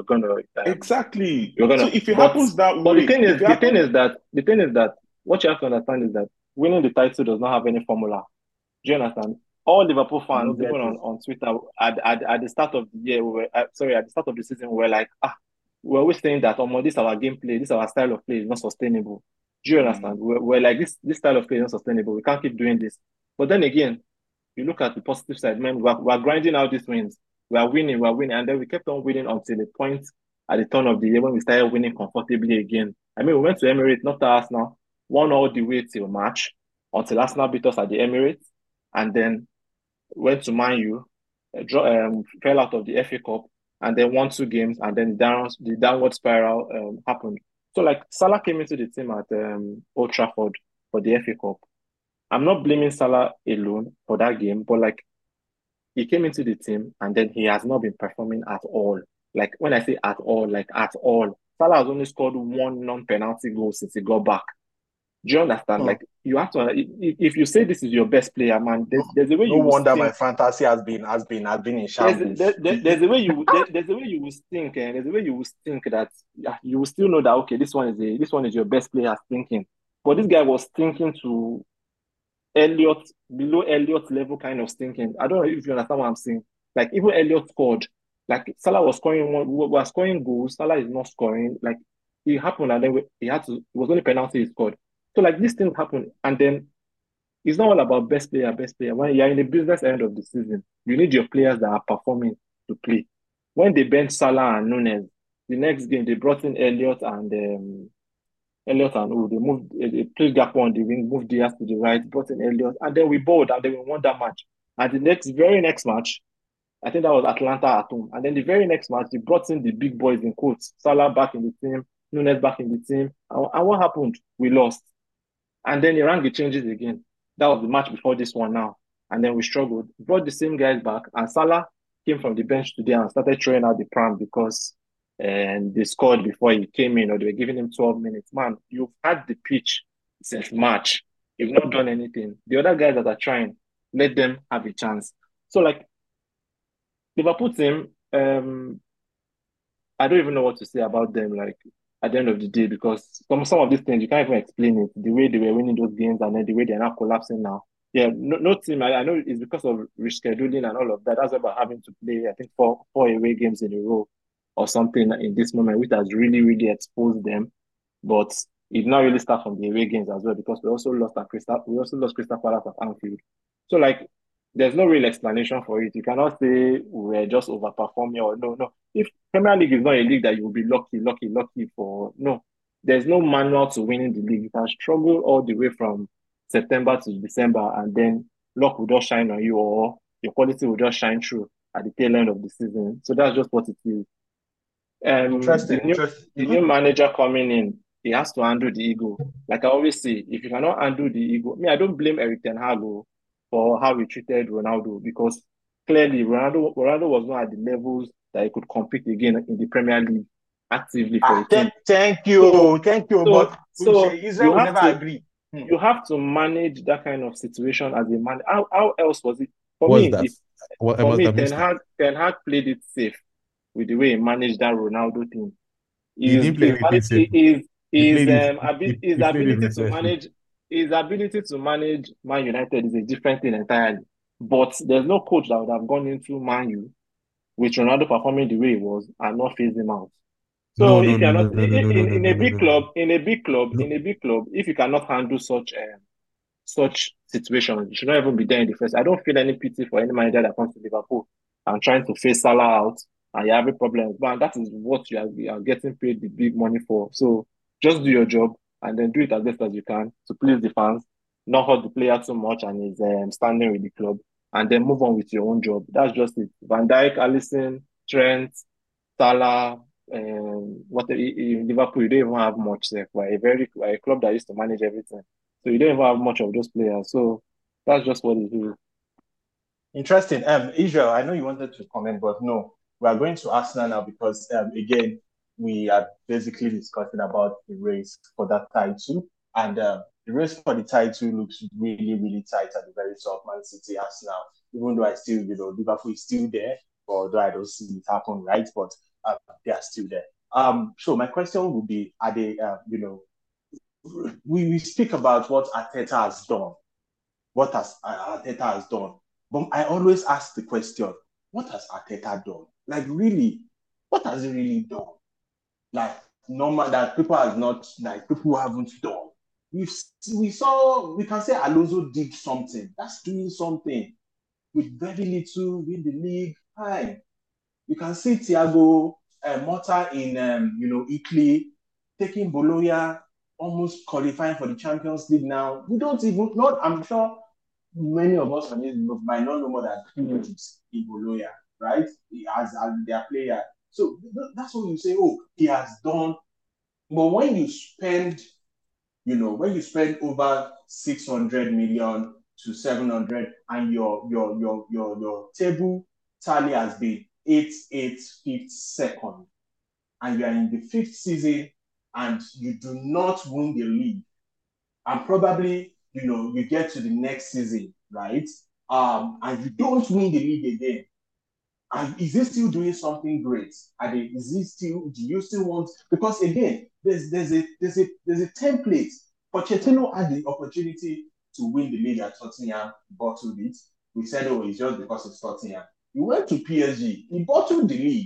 exactly. we're So gonna. if it But happens that but way, if it happens, the thing is that what you have to understand is that winning the title does not have any formula. Do you understand? All Liverpool I don't fans, even get it. on Twitter, at the start of the year, at the start of the season, we were like, we're always saying that, oh, this our gameplay, this our style of play is not sustainable. Do you understand? We're like, this style of play is not sustainable. We can't keep doing this. But then again, you look at the positive side, man, we're grinding out these wins. We're winning. And then we kept on winning until the point at the turn of the year when we started winning comfortably again. I mean, we went to Emirates, not to Arsenal, won all the way till March until Arsenal beat us at the Emirates, and then went to Man U, fell out of the FA Cup, and then won 2 games, and then the downward spiral happened. So like Salah came into the team at Old Trafford for the FA Cup. I'm not blaming Salah alone for that game, but like he came into the team and then he has not been performing at all. Like when I say at all, like at all. Salah has only scored one non-penalty goal since he got back. Do you understand? Hmm. Like you have to, if you say this is your best player, man, there's a way No you will wonder my think. fantasy has been in shambles. There's a way there's a way you will think, and there's a way you will think that you will still know that okay, this one is your best player thinking. But this guy was thinking to Elliot below Elliot level kind of thinking. I don't know if you understand what I'm saying. Like even Elliot scored. Like Salah was scoring goals. Salah is not scoring. Like it happened, and then it was only penalty he scored. So like these things happen, and then it's not all about best player, best player. When you're in the business end of the season, you need your players that are performing to play. When they bench Salah and Nunes, the next game they brought in Elliot and they moved they played Gakpo on the wing, moved Diaz to the right, brought in Elliot, and then we bowled and then we won that match. And the very next match, I think that was Atlanta at home. And then the very next match, they brought in the big boys in quotes, Salah back in the team, Nunes back in the team. And what happened? We lost. And then Iran changes again. That was the match before this one now. And then we struggled. Brought the same guys back. And Salah came from the bench today and started throwing out the pram because and they scored before he came in or they were giving him 12 minutes. Man, you've had the pitch since March. You've not done anything. The other guys that are trying, let them have a chance. So like Liverpool team, I don't even know what to say about them. Like at the end of the day, because some of these things you can't even explain it. The way they were winning those games and then the way they're now collapsing now. Yeah, no team. I know it's because of rescheduling and all of that. That's about having to play. I think four away games in a row or something in this moment, which has really really exposed them. But it now really starts from the away games as well because we also lost Crystal Palace at Anfield. So like there's no real explanation for it. You cannot say we're just overperforming or no. If Premier League is not a league that you will be lucky for, no. There's no manual to winning the league. You can struggle all the way from September to December and then luck will just shine on you or your quality will just shine through at the tail end of the season. So that's just what it is. Interesting, interesting. The new manager coming in, he has to handle the ego. Like I always say, if you cannot handle the ego, I don't blame Eric Ten Hag for how he treated Ronaldo because clearly Ronaldo was not at the levels that he could compete again in the Premier League actively for a team. Thank you. But Israel you will have never agree. You have to manage that kind of situation as a man. How else was it? For What's me, that? for me, Ten Hag played it safe with the way he managed that Ronaldo thing. He didn't play anything safe. His ability to manage Man United is a different thing entirely. But there's no coach that would have gone into Man U with Ronaldo performing the way he was and not phase him out. So if you're not in a big club, if you cannot handle such situations, you should not even be there in the first. I don't feel any pity for any manager that comes to Liverpool and trying to face Salah out and you're having problems. But that is what you are getting paid the big money for. So just do your job and then do it as best as you can to please the fans, not hurt the player too much and his standing with the club, and then move on with your own job. That's just it. Van Dijk, Alisson, Trent, Salah, in Liverpool, you don't even have much. We're a club that used to manage everything. So you don't even have much of those players. So that's just what it is. Interesting. Israel, I know you wanted to comment, but no, we are going to Arsenal now because again, we are basically discussing about the race for that title. And the race for the title looks really, really tight at the very top. Man City, Arsenal, even though I still, Liverpool is still there, although I don't see it happen, right? But they are still there. So my question would be, are they, we speak about what Arteta has done. What has Arteta has done? But I always ask the question, what has Arteta done? Like really, what has he really done? Like normal that people have not, like people haven't done. We can say Alonso did something. That's doing something with very little win the league. Fine. You can see Thiago Motta in Italy taking Bologna, almost qualifying for the Champions League now. We don't even not. I'm sure many of us on this might not know more than 2 games in Bologna, right? As their player. So that's what you say, oh, he has done. But when you spend over 600 million to 700 and your table tally has been 8th, 5th, 2nd, and you are in the fifth season and you do not win the league, and probably, you get to the next season, right? And you don't win the league again. And is he still doing something great? Is he still? Do you still want? Because again, there's a template. Pochettino had the opportunity to win the league at Tottenham, bottled it. We said, oh, it's just because it's Tottenham. He went to PSG, he bottled the league.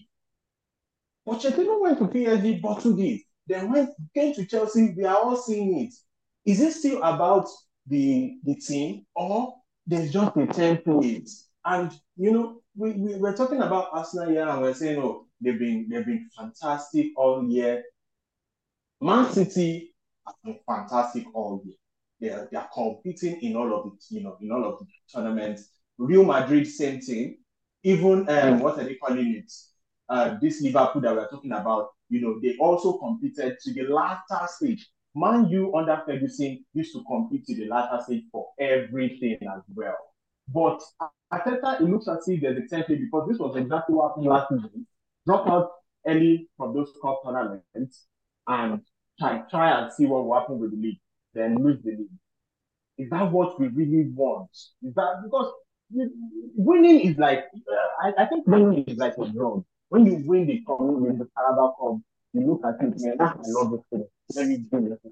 Pochettino went to PSG, bottled it. Then came to Chelsea, we are all seeing it. Is it still about the team, or there's just a template? And we're talking about Arsenal here, and we're saying, oh, they've been fantastic all year. Man City have been fantastic all year. They are competing in all of the tournaments. Real Madrid, same thing. Even what are they calling it? This Liverpool that we're talking about, they also competed to the latter stage. Man U under Ferguson used to compete to the latter stage for everything as well. But Arteta, it looks as if there's a template, because this was exactly what happened last season. Drop out early from those cup tournaments and try and see what will happen with the league, then lose the league. Is that what we really want? Is that because winning is like, I think winning is like a drug. When you win the Carabao Cup, you look at it, man, I love this thing. Let me do it.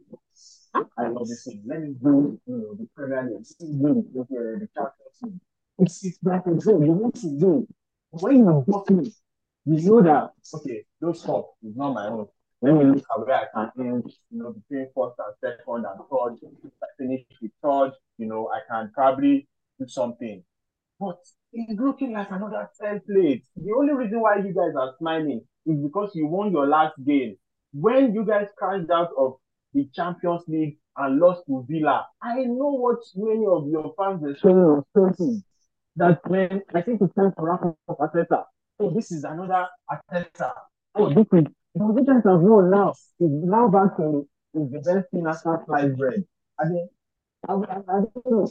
I love this thing. Let me do the Premier League. Win the Champions League. It's like a drug. You want to win. When you're working, you know that, okay, those cups is not my own. Let me look at where I can end, between first and second and third. If I finish with third, I can probably do something. But it's looking like another template. The only reason why you guys are smiling is because you won your last game. When you guys crashed out of the Champions League and lost to Villa, I know what many of your fans are saying. That when I think it's time to wrap up Arteta. Oh, this is another Arteta. Oh, this is the guys have won now. It's now back to the best thing after sliced bread. I mean, I don't know.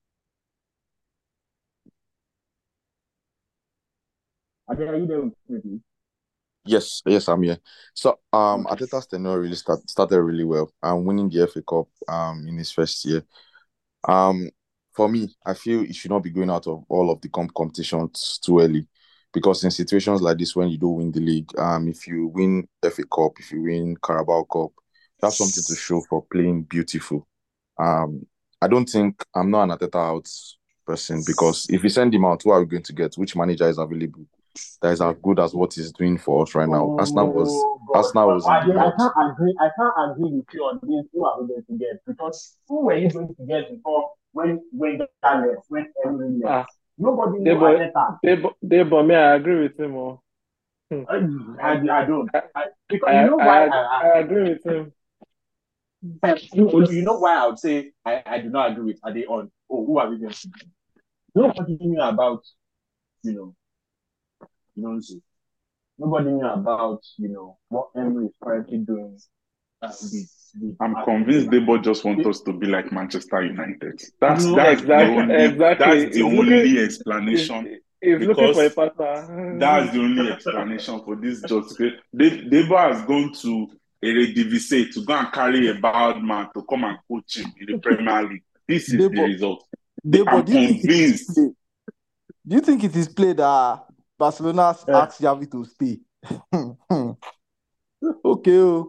Are you there with me? Yes, I'm here. So, Arteta's tenure really started really well, and winning the FA Cup in his first year. For me, I feel he should not be going out of all of the competitions too early, because in situations like this, when you do win the league, if you win FA Cup, if you win Carabao Cup, that's something to show for playing beautiful. I don't think I'm not an Arteta out person, because if you send him out, who are we going to get? Which manager is available that is as good as what he's doing for us right now? Arsenal was in the mud. I can't agree with you on this. Who are we going to get? Because who were you going to get before when Emery left? Nobody knew Arteta. Debo, me, I agree with him. I don't. Because you know why I agree with him. You know why I would say I do not agree with Ade on, who are we going to be? Nobody knew about, nobody knew about, what Emery is currently doing. I'm convinced Debo just wants us to be like Manchester United. That's exactly. The only explanation. He's looking for a partner. That's the only explanation for this. Debo has gone to Eredivisie to go and carry a bad man to come and coach him in the Premier League. This is the result. I'm convinced. Do you think it is play that Barcelona asked Xavi to stay? Okay.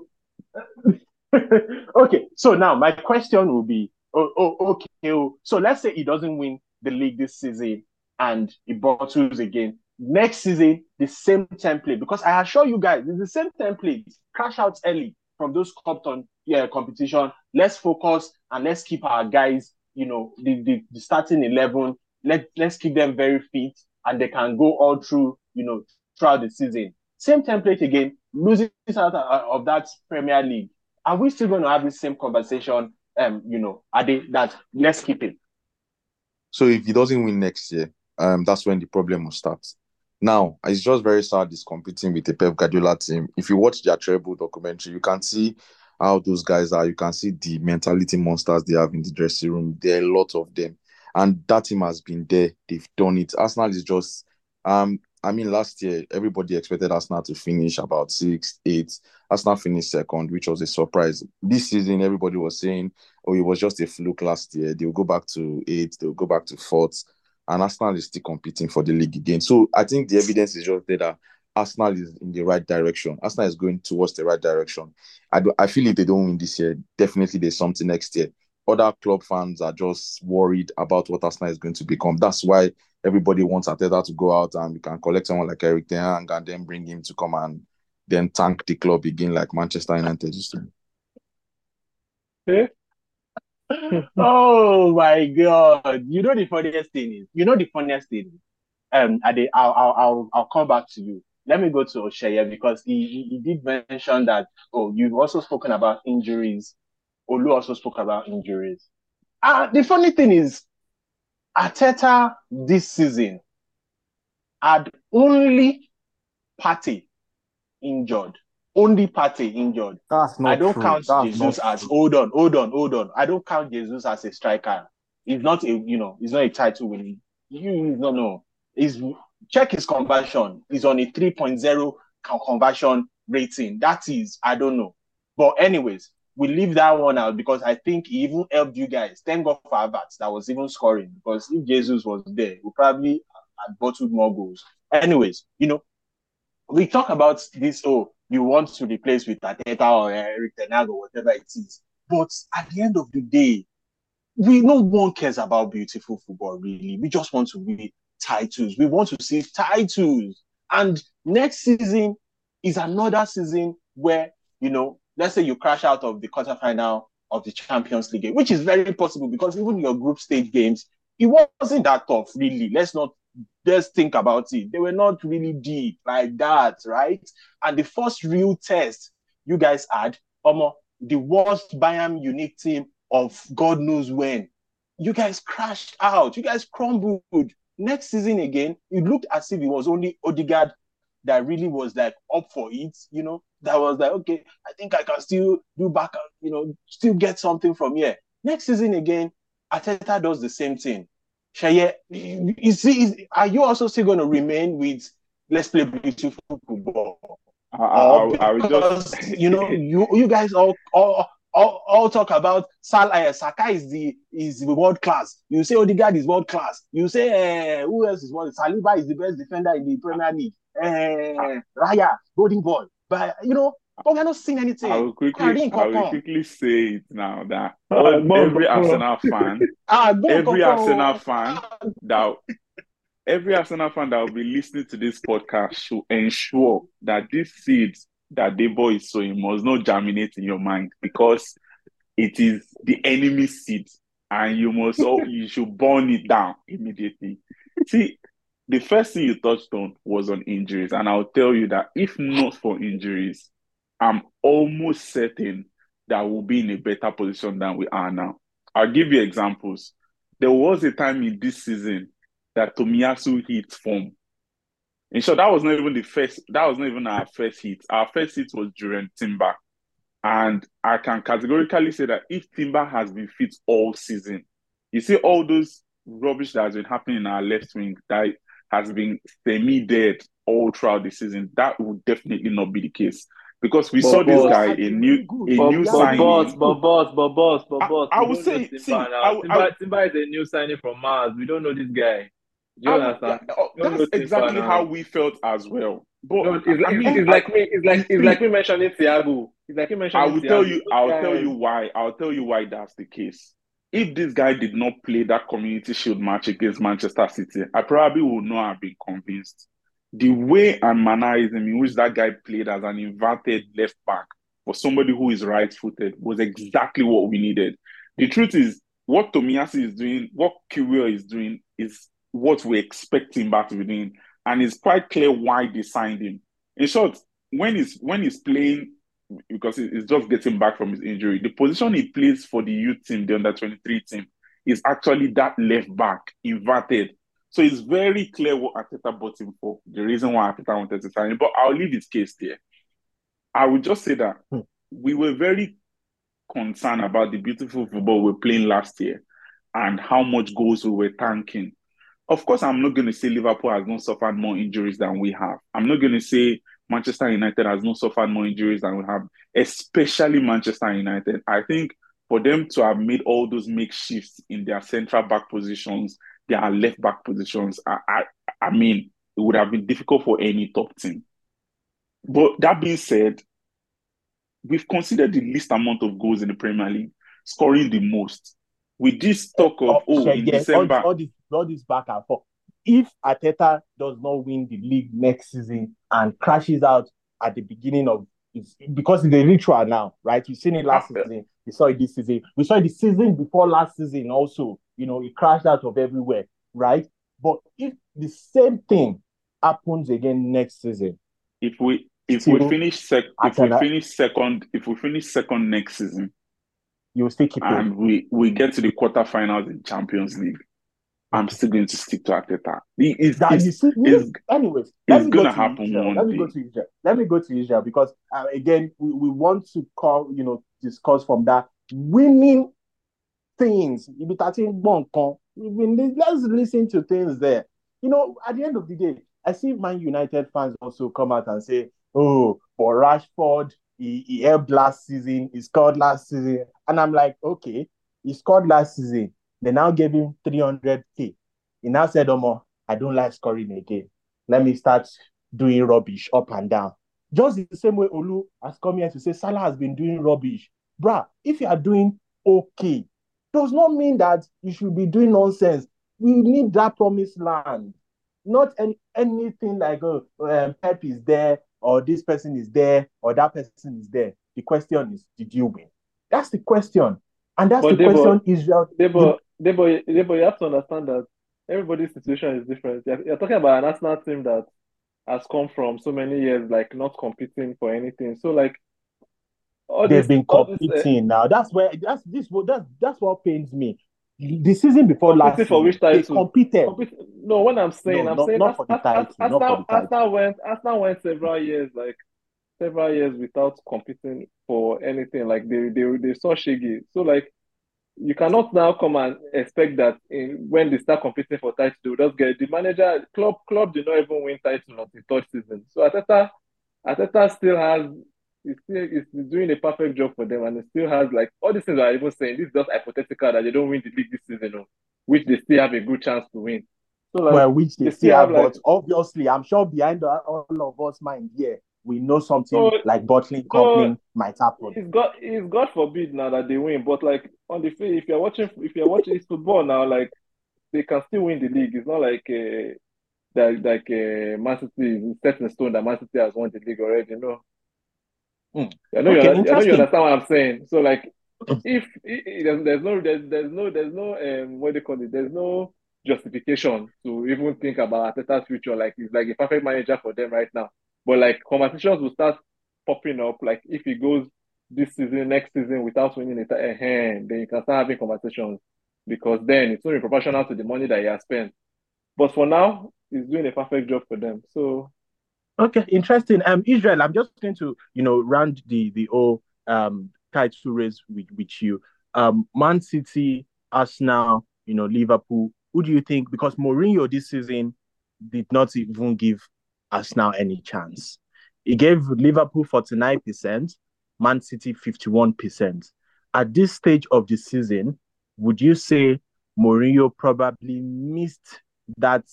Okay, so now my question will be, so let's say he doesn't win the league this season and he bottles again. Next season, the same template, because I assure you guys, it's the same template. Crash out early from those competition. Let's focus and let's keep our guys, the starting 11. Let's keep them very fit, and they can go all through, throughout the season. Same template again, losing out of that Premier League. Are we still going to have the same conversation? Let's keep it. So if he doesn't win next year, that's when the problem will start. Now, it's just very sad he's competing with the Pep Guardiola team. If you watch their treble documentary, you can see how those guys are. You can see the mentality monsters they have in the dressing room. There are a lot of them. And that team has been there. They've done it. Arsenal is just... I mean, last year, everybody expected Arsenal to finish about 6th, 8th. Arsenal finished second, which was a surprise. This season, everybody was saying, oh, it was just a fluke last year. They'll go back to 8th, they'll go back to 4th. And Arsenal is still competing for the league again. So I think the evidence is just there that Arsenal is in the right direction. Arsenal is going towards the right direction. I feel if they don't win this year, definitely there's something next year. Other club fans are just worried about what Arsenal is going to become. That's why everybody wants Arteta to go out and we can collect someone like Eric Ten Hag and then bring him to come and then tank the club again like Manchester United used to. Yeah. Oh my God. The funniest thing is, I'll come back to you. Let me go to Osheye because he did mention that, oh, you've also spoken about injuries. Olu also spoke about injuries. The funny thing is, Arteta this season had only Partey injured. Only Partey injured. That's not I don't true. count That's Jesus not as true. hold on. I don't count Jesus as a striker. He's not a title winning. No. Check his conversion. He's on a 3.0 conversion rating. That is, I don't know. But anyways, we leave that one out because I think he even helped you guys. Thank God for Havertz that was even scoring because if Jesus was there, we probably had bottled more goals. Anyways, we talk about this, oh, you want to replace with Arteta or Eric Ten Hag or whatever it is. But at the end of the day, no one cares about beautiful football, really. We just want to win titles. We want to see titles. And next season is another season where, let's say you crash out of the quarterfinal of the Champions League, which is very possible because even your group stage games, it wasn't that tough, really. Let's think about it. They were not really deep like that, right? And the first real test you guys had, the worst Bayern Munich team of God knows when. You guys crashed out. You guys crumbled. Next season again, it looked as if it was only Odegaard that really was like up for it, that was like, okay, I think I can still do back, still get something from here. Next season again, Arteta does the same thing. Shaye, are you also still going to remain with let's play beautiful football? I will just you guys all talk about Saka is the world class. You say Odegaard is world class. You say who else is world? Saliba is the best defender in the Premier League. Raya, golden boy. But but we're not seeing anything. I will quickly say it now that every Arsenal fan that will be listening to this podcast should ensure that this seeds that Debo is sowing must not germinate in your mind because it is the enemy seed and you should burn it down immediately. See, the first thing you touched on was on injuries, and I'll tell you that if not for injuries, I'm almost certain that we'll be in a better position than we are now. I'll give you examples. There was a time in this season that Tomiyasu hit form. In short, that was not even our first hit. Our first hit was during Timber. And I can categorically say that if Timber has been fit all season, you see all those rubbish that has been happening in our left wing that has been semi-dead all throughout the season, that would definitely not be the case. Because we saw this guy, a new signing. Boss. I would say, Timber is a new signing from Mars. We don't know this guy. Do you understand? That's exactly how we felt as well. But it's like me mentioning Thiago. It's like you mentioning I'll tell you why that's the case. If this guy did not play that Community Shield match against Manchester City, I probably would not have been convinced. The way and mannerism in which that guy played as an inverted left back for somebody who is right-footed was exactly what we needed. The truth is, what Tomiyasu is doing, what Kiwior is doing, is what we expect him back to be doing. And it's quite clear why they signed him. In short, when he's playing, because he's just getting back from his injury, the position he plays for the youth team, the under-23 team, is actually that left back, inverted. So it's very clear what Arteta bought him for, the reason why Arteta wanted to sign him. But I'll leave his case there. I would just say that we were very concerned about the beautiful football we were playing last year and how much goals we were tanking. of course, I'm not going to say Liverpool has not suffered more injuries than we have. I'm not going to say Manchester United has not suffered more injuries than we have, especially Manchester United. I think for them to have made all those makeshifts in their central back positions, their left back positions, I mean, it would have been difficult for any top team. But that being said, we've considered the least amount of goals in the Premier League, scoring the most. With this talk of, in December, all this back and forth. If Arteta does not win the league next season and crashes out at the beginning of because it's a ritual now, right? You've seen it last season. We saw it this season. We saw it the season before last season also. It crashed out of everywhere, right? But if the same thing happens again next season, if we finish second next season, you will still keep and we get to the quarterfinals in Champions League, I'm still going to stick to Arteta. Anyways, it's going to happen one Let me go to Israel because again, we want to discuss from that winning things. Let's listen to things there. At the end of the day, I see Man United fans also come out and say, "Oh, for Rashford, he helped last season. He scored last season," and I'm like, "Okay, he scored last season. They now gave him 300K. He now said, I don't like scoring again. Let me start doing rubbish up and down." Just the same way Olu has come here to say Salah has been doing rubbish. Bruh, if you are doing okay, does not mean that you should be doing nonsense. We need that promised land. Not anything like, Pep is there, or this person is there, or that person is there. The question is, did you win? That's the question. And that's the question Israel... Debo, you have to understand that everybody's situation is different. You're talking about an Arsenal team that has come from so many years, like, not competing for anything. So, like, they've been competing now. That's what pains me. The season before last season, for which title? They competed. No, what I'm saying, not for the title. Arsenal went several years without competing for anything. Like they saw Shiggy. So, like, you cannot now come and expect that when they start competing for title, they'll just get the manager. Club did not even win title until third season. So Arteta still has. He's doing a perfect job for them, and it still has, like, all these things are even saying this is just hypothetical that they don't win the league this season, which they still have a good chance to win. So, like, which they still have, but obviously, I'm sure behind all of us mind here, we know something like bottling company might happen. It's God forbid now that they win, but, like, on the field, if you're watching this football now, like, they can still win the league. It's not like Man City is set in stone that Man City has won the league already. I know you understand what I'm saying. So, like, if there's no what do you call it? There's no justification to even think about Arteta's future. Like, he's like a perfect manager for them right now. But, like, conversations will start popping up. Like, if he goes this season, next season without winning it, then you can start having conversations, because then it's only proportional to the money that he has spent. But for now, he's doing a perfect job for them. So. Okay, interesting. Israel, I'm just going to, round the whole title race with you. Man City, Arsenal, Liverpool. Who do you think? Because Mourinho this season did not even give Arsenal any chance. He gave Liverpool 49%, Man City 51%. At this stage of the season, would you say Mourinho probably missed that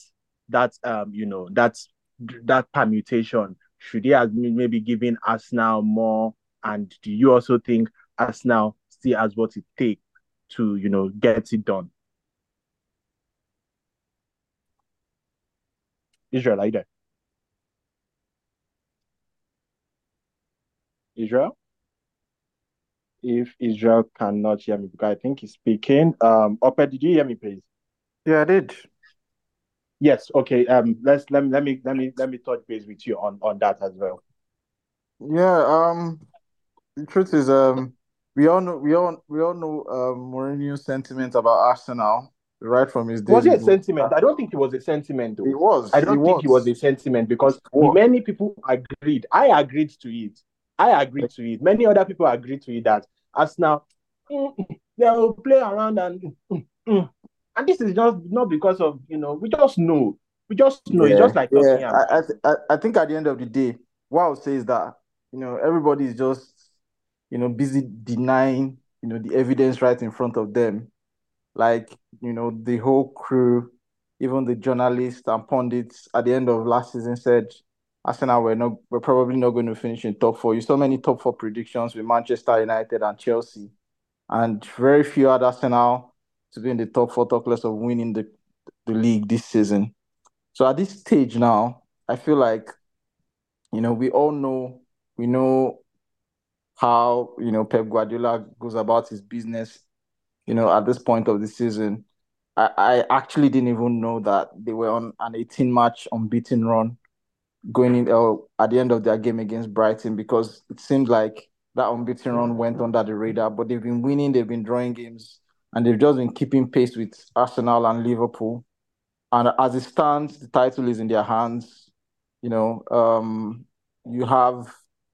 permutation? Should he have maybe given Arsenal more? And do you also think Arsenal still has what it takes to, get it done? Israel, are you there? Israel? If Israel cannot hear me, because I think he's speaking. Ope, did you hear me, please? Yeah, I did. Yes. Okay. Let me touch base with you on that as well. Yeah. The truth is, we all know Mourinho's sentiment about Arsenal right from his days. Was it a sentiment? I don't think it was a sentiment, though. It was. I don't think it was a sentiment, because many people agreed. I agreed to it. Many other people agreed to it that Arsenal, they'll play around and And this is just not because of, we just know. We just know. It's Yeah, just like yeah. Tottenham. I think at the end of the day, what I would say is that, everybody is just, busy denying, the evidence right in front of them. Like, the whole crew, even the journalists and pundits at the end of last season said Arsenal we're probably not going to finish in top four. You saw many top four predictions with Manchester United and Chelsea, and very few had Arsenal to be in the top four, talk less of winning the league this season. So at this stage now, I feel like, we all know, we know how, Pep Guardiola goes about his business, at this point of the season. I actually didn't even know that they were on an 18-match unbeaten run going in at the end of their game against Brighton, because it seemed like that unbeaten run went under the radar. But they've been winning, they've been drawing games, and they've just been keeping pace with Arsenal and Liverpool. And as it stands, the title is in their hands. You have,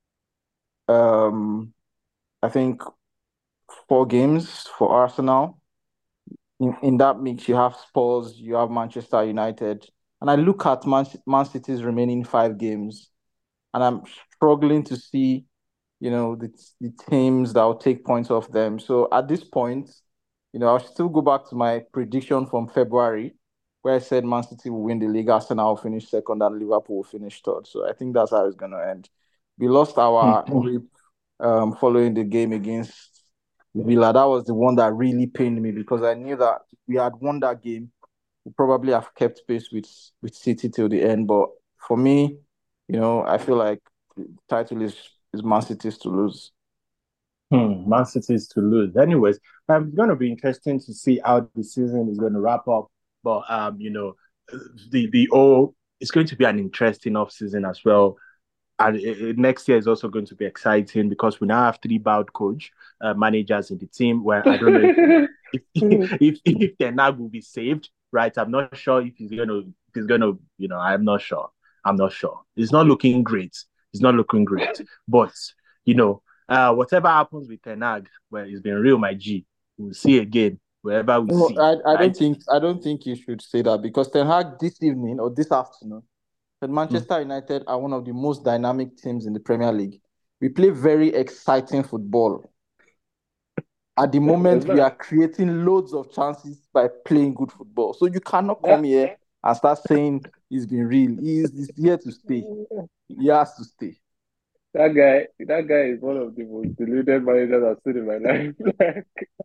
I think, 4 games for Arsenal. In that mix, you have Spurs, you have Manchester United. And I look at Man City's remaining 5 games, and I'm struggling to see, the teams that will take points off them. So at this point, I'll still go back to my prediction from February, where I said Man City will win the league, Arsenal will finish second, and Liverpool will finish third. So I think that's how it's going to end. We lost our grip following the game against Villa. That was the one that really pained me, because I knew that if we had won that game, we probably have kept pace with City till the end. But for me, I feel like the title is Man City's to lose. Man City is to lose. Anyways, it's going to be interesting to see how the season is going to wrap up. But the all it's going to be an interesting off season as well. And next year is also going to be exciting, because we now have 3 coach managers in the team. Where I don't know if Ten Hag will be saved, right? I'm not sure if he's gonna, I'm not sure. I'm not sure. It's not looking great. It's not looking great. But whatever happens with Ten Hag, well, it's been real, my G. We'll see again wherever we No, see. I Right? don't think you should say that, because Ten Hag this evening or this afternoon said Manchester United are one of the most dynamic teams in the Premier League. We play very exciting football. At the moment, we are creating loads of chances by playing good football. So you cannot come here and start saying he's been real. He's here to stay. He has to stay. That guy is one of the most deluded managers I've seen in my life.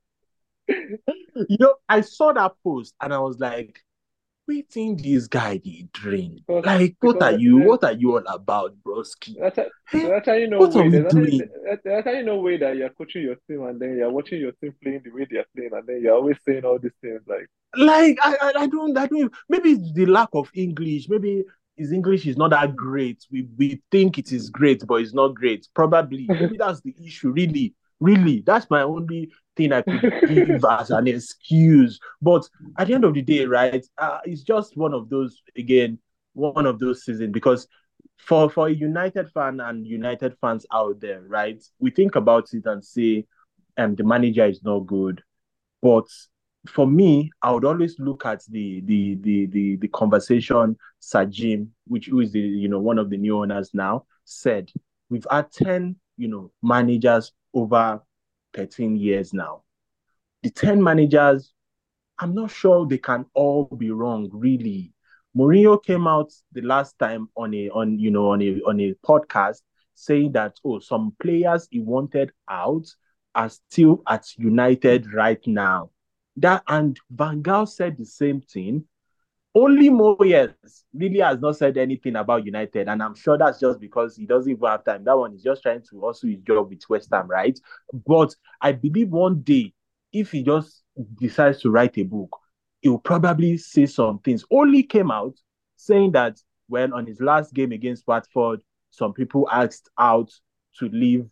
I saw that post and I was like, wetin this guy dey drink? because Like, what are because you? What are you all about, broski? Hey, there's actually no what are way. we doing? There's actually no way that you're coaching your team and then you're watching your team playing the way they're playing and then you're always saying all these things like. Like, I don't. Maybe it's the lack of English. Maybe his English is not that great. We think it is great, but it's not great. Probably, maybe that's the issue. Really, really, that's my only thing I could give as an excuse. But at the end of the day, right? It's just one of those seasons, because for a United fan and United fans out there, right? We think about it and say, the manager is not good, but for me, I would always look at the conversation Sajim, who is the one of the new owners now, said. We've had 10 managers over 13 years now. The 10 managers, I'm not sure they can all be wrong, really. Mourinho came out the last time on a podcast saying that some players he wanted out are still at United right now. That and Van Gaal said the same thing. Only Moyes really has not said anything about United, and I'm sure that's just because he doesn't even have time. That one is just trying to also his job with West Ham, right? But I believe one day, if he just decides to write a book, he will probably say some things. Only came out saying that when on his last game against Watford, some people asked out to leave,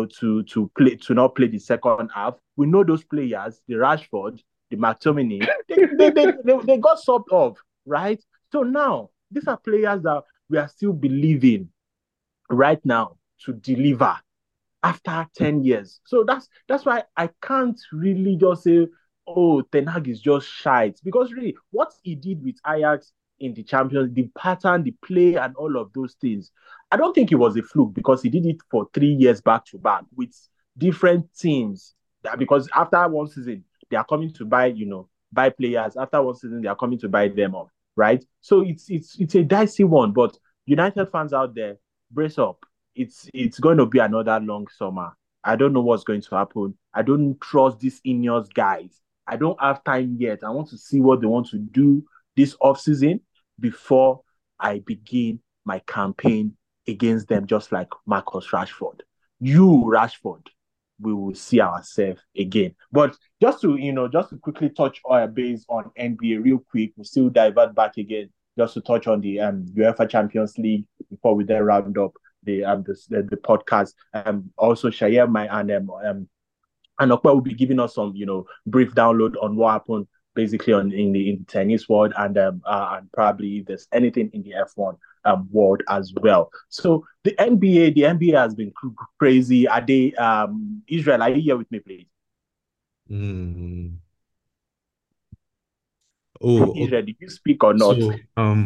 to not play the second half. We know those players, the Rashford, the McTominay, they got subbed off, right? So now these are players that we are still believing right now to deliver after 10 years. So that's why I can't really just say, oh, Ten Hag is just shite. Because really, what he did with Ajax in the Champions, the pattern, the play, and all of those things, I don't think it was a fluke because he did it for 3 years back to back with different teams. Because after one season, they are coming to buy players. After one season, they are coming to buy them up, right? So it's a dicey one. But United fans out there, brace up. It's going to be another long summer. I don't know what's going to happen. I don't trust these Ineos guys. I don't have time yet. I want to see what they want to do this offseason before I begin my campaign against them, just like Marcus Rashford. You, Rashford, we will see ourselves again. But just to quickly touch our base on NBA real quick, we'll still divert back again just to touch on the UEFA Champions League before we then round up the podcast. Also Shaya and Okpa will be giving us some brief download on what happened basically in the tennis world and probably if there's anything in the F1 world as well. So the NBA has been crazy. Are they Israel? Are you here with me, please? Mm. Oh, Israel, did you speak or not? so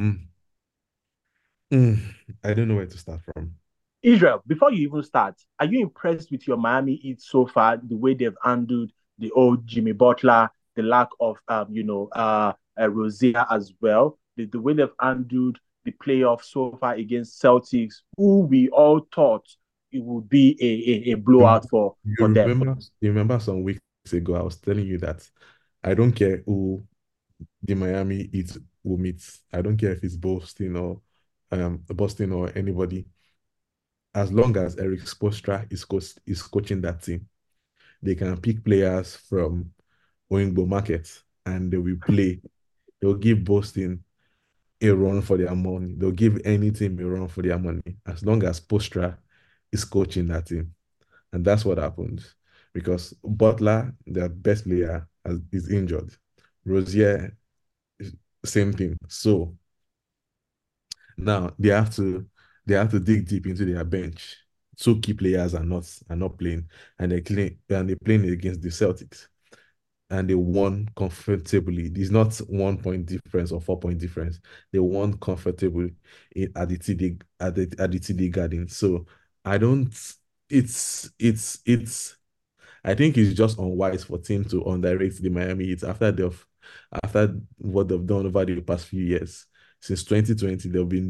I don't know where to start from. Israel, before you even start, are you impressed with your Miami Heat so far? The way they've handled the old Jimmy Butler, the lack of Rozier as well, the way they've handled the playoffs so far against Celtics, who we all thought it would be a You, blowout for them. you remember some weeks ago, I was telling you that I don't care who the Miami Heat will meet. I don't care if it's Boston or anybody. As long as Eric Spoelstra is coaching that team, they can pick players from Oyingbo Market and they will play. They'll give Boston a run for their money. They'll give any team a run for their money as long as Postra is coaching that team. And that's what happened because Butler, their best player, is injured. Rozier, same thing. So now they have to dig deep into their bench. Two key players are not playing, and they're playing against the Celtics, and they won comfortably. It's not 1 point difference or 4 point difference. They won comfortably at the TD Garden. So I don't. It's. I think it's just unwise for team to underrate the Miami Heat after what they've done over the past few years. Since 2020,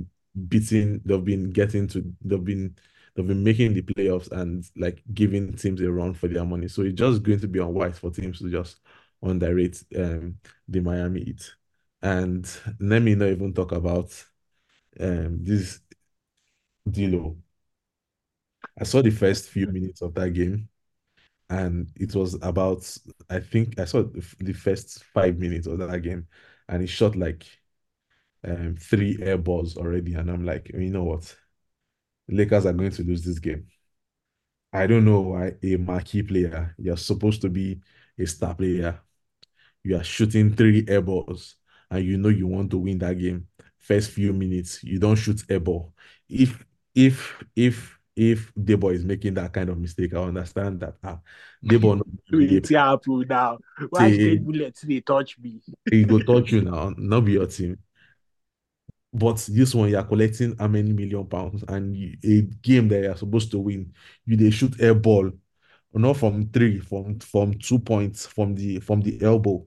they've been making the playoffs and like giving teams a run for their money. So it's just going to be unwise for teams to just underrate the Miami Heat. And let me not even talk about this D'Lo. I saw the first few minutes of that game, and it was about, I think I saw the first 5 minutes of that game, and he shot like three air balls already, and I'm like, you know what, Lakers are going to lose this game. I don't know why a marquee player, you're supposed to be a star player, you are shooting three air balls, and you know you want to win that game. First few minutes, you don't shoot air ball. If Debo is making that kind of mistake, I understand that. Debo no be It's Apple now. Why say straight bullets they touch me? he go touch you now, not be your team. But this one, you are collecting how many million pounds, and a game that you are supposed to win, they shoot air ball, not from three, from 2 points from the elbow.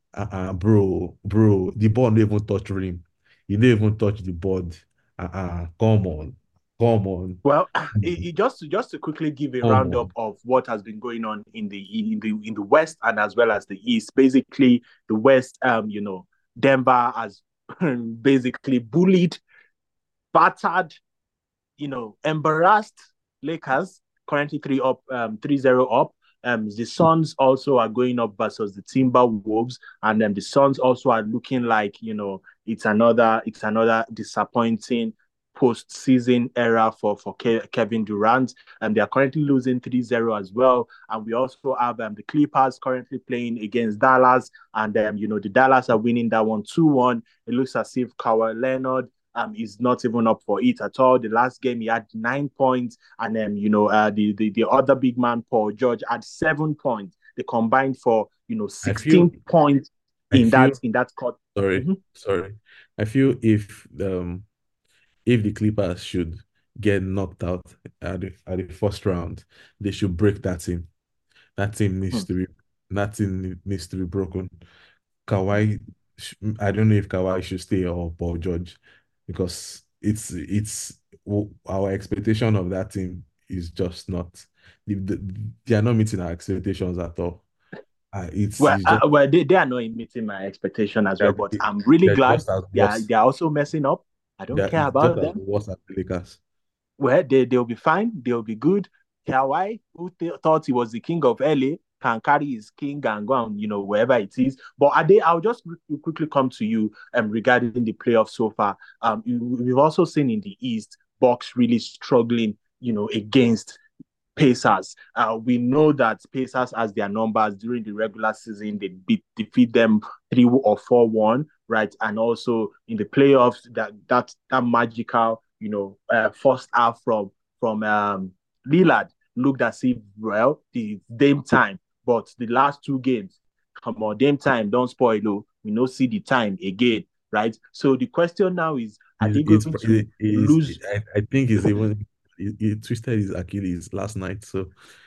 Bro, the ball don't even touch rim. You don't even touch the board. Come on, come on, Well, just to quickly give a come roundup on. of what has been going on in the West and as well as the East. Basically, the West, Denver has basically bullied, battered, embarrassed Lakers, currently 3-0 up. The Suns also are going up versus the Timberwolves, and the Suns also are looking like it's another disappointing postseason era for Kevin Durant, and they are currently losing 3-0 as well. And we also have the Clippers currently playing against Dallas, and the Dallas are winning that one 2-1. It looks as if Kawhi Leonard is not even up for it at all. The last game he had 9 points, and then the other big man Paul George had 7 points. They combined for I feel 16 points I in feel that court. sorry, Mhm. sorry. I feel if the Clippers should get knocked out at the first round, they should break that team. That team Hmm. needs to be broken. Kawhi, I don't know if Kawhi should stay or Paul George, because our expectation of that team is just not they are not meeting our expectations at all. Well, It's just they are not meeting my expectation as well, they're, but I'm really they're glad just as worse. they are also messing up. I don't They're care just about as them. worse as the Lakers. Well, they'll be fine. They'll be good. Kawhi, who thought he was the king of LA, can carry his king and go on, wherever it is. But Ade, I'll just quickly come to you regarding the playoffs so far. We've also seen in the East, Bucks really struggling, against Pacers. We know that Pacers has their numbers during the regular season. They defeat them 3 or 4-1, right? And also in the playoffs, that magical, first half from Lillard looked as if the Dame time, but the last two games, come on, Dame time, don't spoil. Oh, we no see the time again, right? So the question now is, are they going to lose? I think he's even he twisted his Achilles last night. So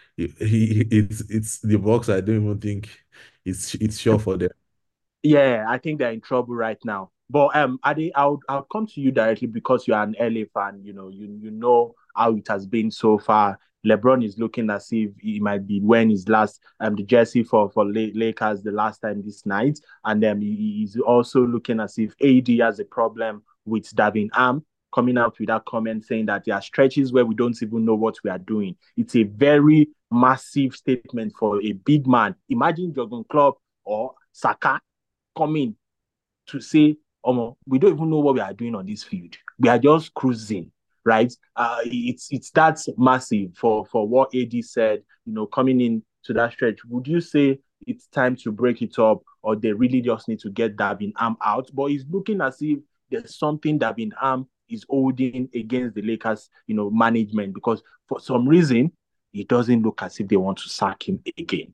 it's the box. I don't even think it's sure for them. Yeah, I think they're in trouble right now. But Ade, I'll come to you directly because you're an LA fan. You know how it has been so far. LeBron is looking as if he might be wearing his last the jersey for Lakers the last time this night, and he's also looking as if AD has a problem with Davin Am, coming out with that comment saying that there are stretches where we don't even know what we are doing. It's a very massive statement for a big man. Imagine Jurgen Klopp or Saka coming to say, we don't even know what we are doing on this field. We are just cruising, right? It's that massive for what AD said, coming in to that stretch. Would you say it's time to break it up, or they really just need to get Davin Am out? But it's looking as if there's something Davin Am is holding against the Lakers, management, because for some reason it doesn't look as if they want to sack him again.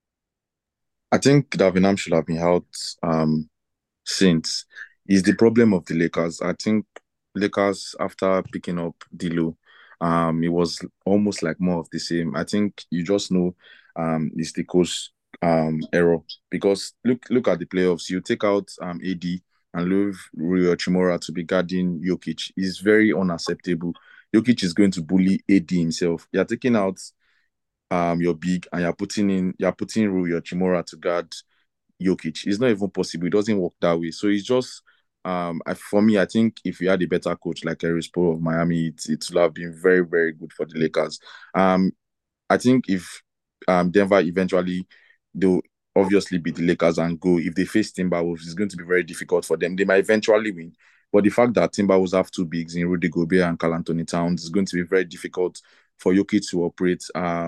I think Davenham should have been out since. Is the problem of the Lakers. I think Lakers, after picking up D'Lo, it was almost like more of the same. I think you just know it's the coach error, because look at the playoffs. You take out AD and leave Rui Hachimura to be guarding Jokic. It's very unacceptable. Jokic is going to bully AD himself. You're taking out your big, and you're putting Rui Hachimura to guard Jokic. It's not even possible. It doesn't work that way. So it's just for me, I think if you had a better coach like Eric Spoelstra of Miami, it would have been very, very good for the Lakers. I think if Denver eventually, they'll obviously beat the Lakers and go. If they face Timberwolves, it's going to be very difficult for them. They might eventually win. But the fact that Timberwolves have two bigs in Rudy Gobert and Karl Anthony Towns is going to be very difficult for Jokic to operate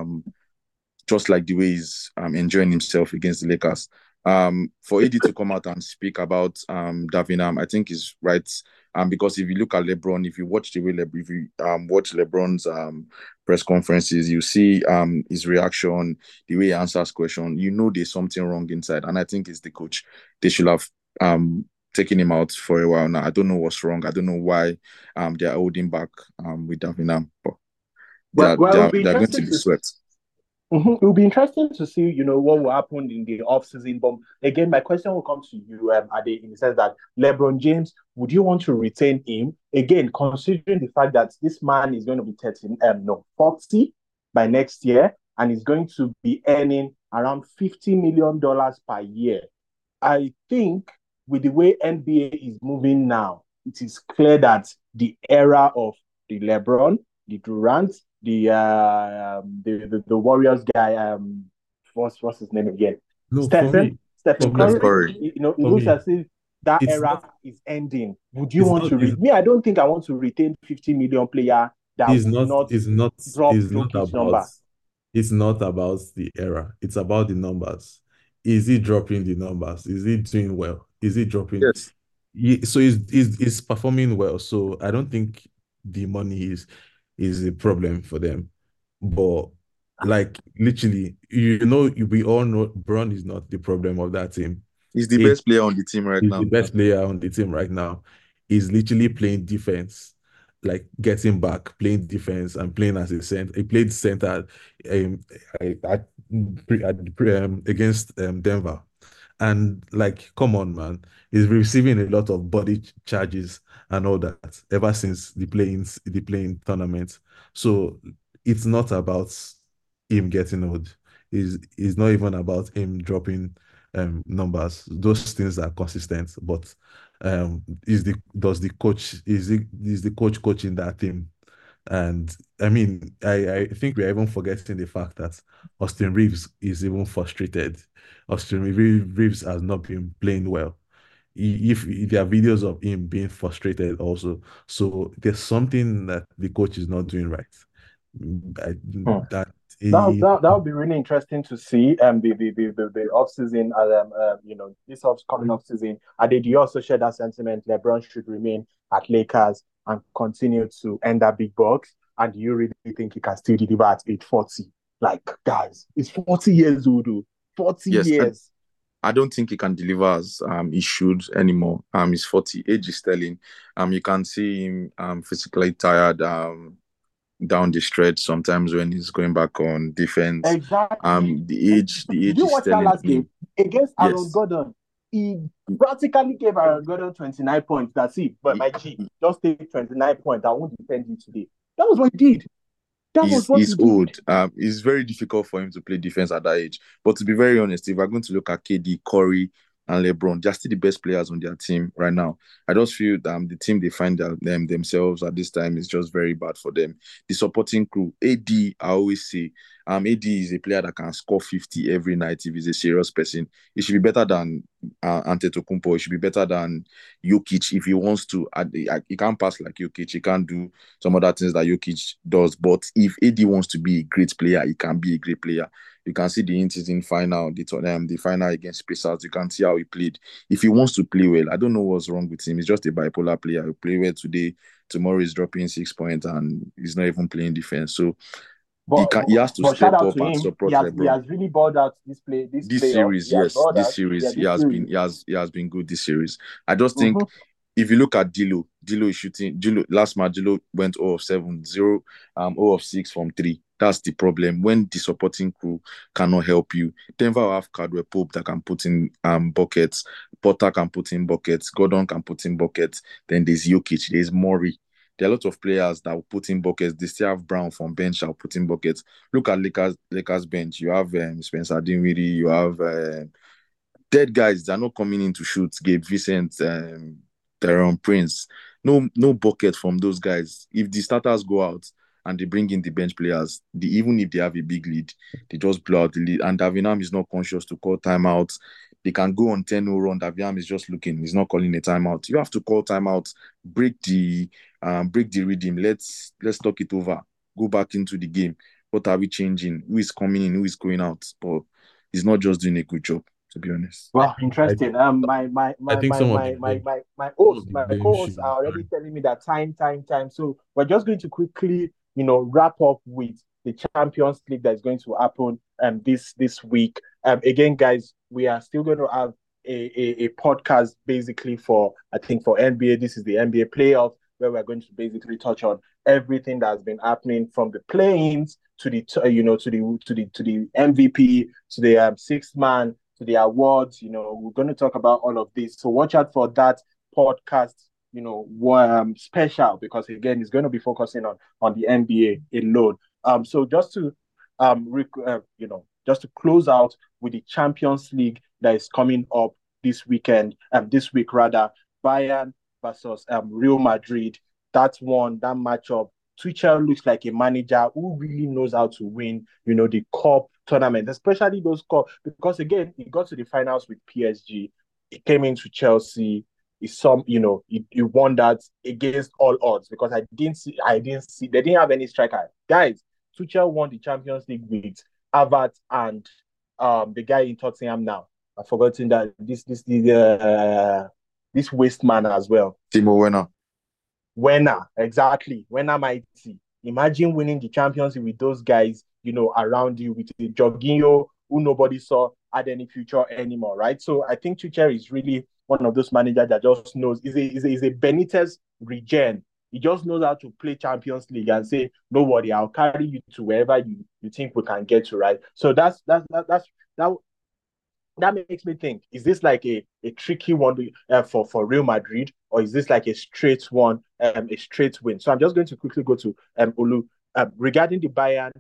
just like the way he's enjoying himself against the Lakers. For AD to come out and speak about Davenham, I think is right. Because if you look at LeBron, if you watch the way if you watch LeBron's press conferences, you see his reaction, the way he answers questions. You know there's something wrong inside, and I think it's the coach. They should have taken him out for a while now. I don't know what's wrong. I don't know why they are holding back with Davenham, but they are going to be swept. Mm-hmm. It will be interesting to see, what will happen in the offseason. But again, my question will come to you, Ade, in the sense that LeBron James, would you want to retain him? Again, considering the fact that this man is going to be 40 by next year, and is going to be earning around $50 million per year. I think with the way NBA is moving now, it is clear that the era of the LeBron, the Durant, the Warriors guy, what's his name again? No, Stephen Curry. Curry. It looks as if that era is ending. Would you want to read me? I don't think I want to retain 50 million player that will not drop Jokic's number. It's not about the era. It's about the numbers. Is he dropping the numbers? Is he doing well? Is he dropping? Yes. So he's performing well. So I don't think the money is a problem for them. But Like literally, we all know Braun is not the problem of that team. He's the It best player on the team right is the now. best player on the team right now. He's literally playing defense, like getting back, playing defense, and playing as a center. He played center um, against Denver. And like, come on, man. He's receiving a lot of body charges and all that ever since the playing tournament. So it's not about him getting old. It's not even about him dropping numbers. Those things are consistent, but is the coach coaching that team? And I mean, I think we're even forgetting the fact that Austin Reeves is even frustrated. Austin Reeves has not been playing well. If there are videos of him being frustrated also, so there's something that the coach is not doing right. I, Hmm. that That would be really interesting to see. The off season, this upcoming off season. And did you also share that sentiment? LeBron should remain at Lakers and continue to end that big bucks. And do you really think he can still deliver at age 40? Like, guys, he's 40 years old, dude. 40 Yes, years. I don't think he can deliver as he should anymore. He's 40. Age is telling. You can see him physically tired down the stretch sometimes when he's going back on defense. Exactly. The Did age you is watch that telling last game him. against Aaron Yes. Gordon? He practically gave Aaron Gordon 29 points. That's it. But my G, just take 29 points. I won't defend you today. That was what he did. That was what He's he old. did. It's very difficult for him to play defense at that age. But to be very honest, if we're going to look at KD, Curry, and LeBron, they're still the best players on their team right now. I just feel the team they find themselves at this time is just very bad for them. The supporting crew, AD, I always say, AD is a player that can score 50 every night if he's a serious person. He should be better than Antetokounmpo. He should be better than Jokic if he wants to. He can't pass like Jokic. He can't do some other things that Jokic does. But if AD wants to be a great player, he can be a great player. You can see the in-season final, the final against Pacers. You can see how he played. If he wants to play well, I don't know what's wrong with him. He's just a bipolar player. He'll play well today. Tomorrow he's dropping 6 points and he's not even playing defense. So he has to But shout step out up to and him. support He LeBron. has really balled out this This playoff. series, He has yes, balled this out. Yeah, series, this series. he has been good this series. I just think Mm-hmm. if you look at D'Lo is shooting. Last match, D'Lo went 0 of 7, 0, 0 of 6 from 3. That's the problem. When the supporting crew cannot help you, Denver will have Caldwell Pope that can put in buckets, Potter can put in buckets, Gordon can put in buckets. Then there's Jokic, there's Murray. There are a lot of players that will put in buckets. They still have Brown from bench that will put in buckets. Look at Lakers bench. You have Spencer Dinwiddie. You have dead guys that are not coming in to shoot. Gabe Vincent, Tyrone Prince. No bucket from those guys. If the starters go out and they bring in the bench players, even if they have a big lead, they just blow out the lead. And Davinam is not conscious to call timeouts. They can go on 10-0 run. Davinam is just looking. He's not calling a timeout. You have to call timeout. Break the rhythm. Let's talk it over. Go back into the game. What are we changing? Who is coming in? Who is going out? But he's not just doing a good job, to be honest. Well, I interesting. I think My some of the blame co-hosts should are already sorry. telling me that time. So we're just going to quickly, wrap up with the Champions League that's going to happen this week. Again, guys, we are still going to have a podcast basically for NBA. This is the NBA playoff where we're going to basically touch on everything that's been happening from the play-ins to the to the MVP to the sixth man to the awards. We're going to talk about all of this. So watch out for that podcast, special, because again, it's going to be focusing on the NBA alone. So just to close out with the Champions League that is coming up this week rather, Bayern versus Real Madrid. That matchup. Tuchel looks like a manager who really knows how to win, the cup tournament, especially those cup, because again, he got to the finals with PSG. He came into Chelsea. He won that against all odds because I didn't see they didn't have any striker. Guys, Tuchel won the Champions League with Havertz and the guy in Tottenham now. I've forgotten that this waste man as well. Timo Werner. Werner, exactly. Werner Mighty. Imagine winning the Champions League with those guys around you with a Jorginho who nobody saw had any future anymore, right? So I think Tuchel is really one of those managers that just knows is a Benitez regen. He just knows how to play Champions League and say, "No worry, I'll carry you to wherever you think we can get to." Right. So that that makes me think: is this like a tricky one for Real Madrid, or is this like a straight one, a straight win? So I'm just going to quickly go to Olu regarding the Bayern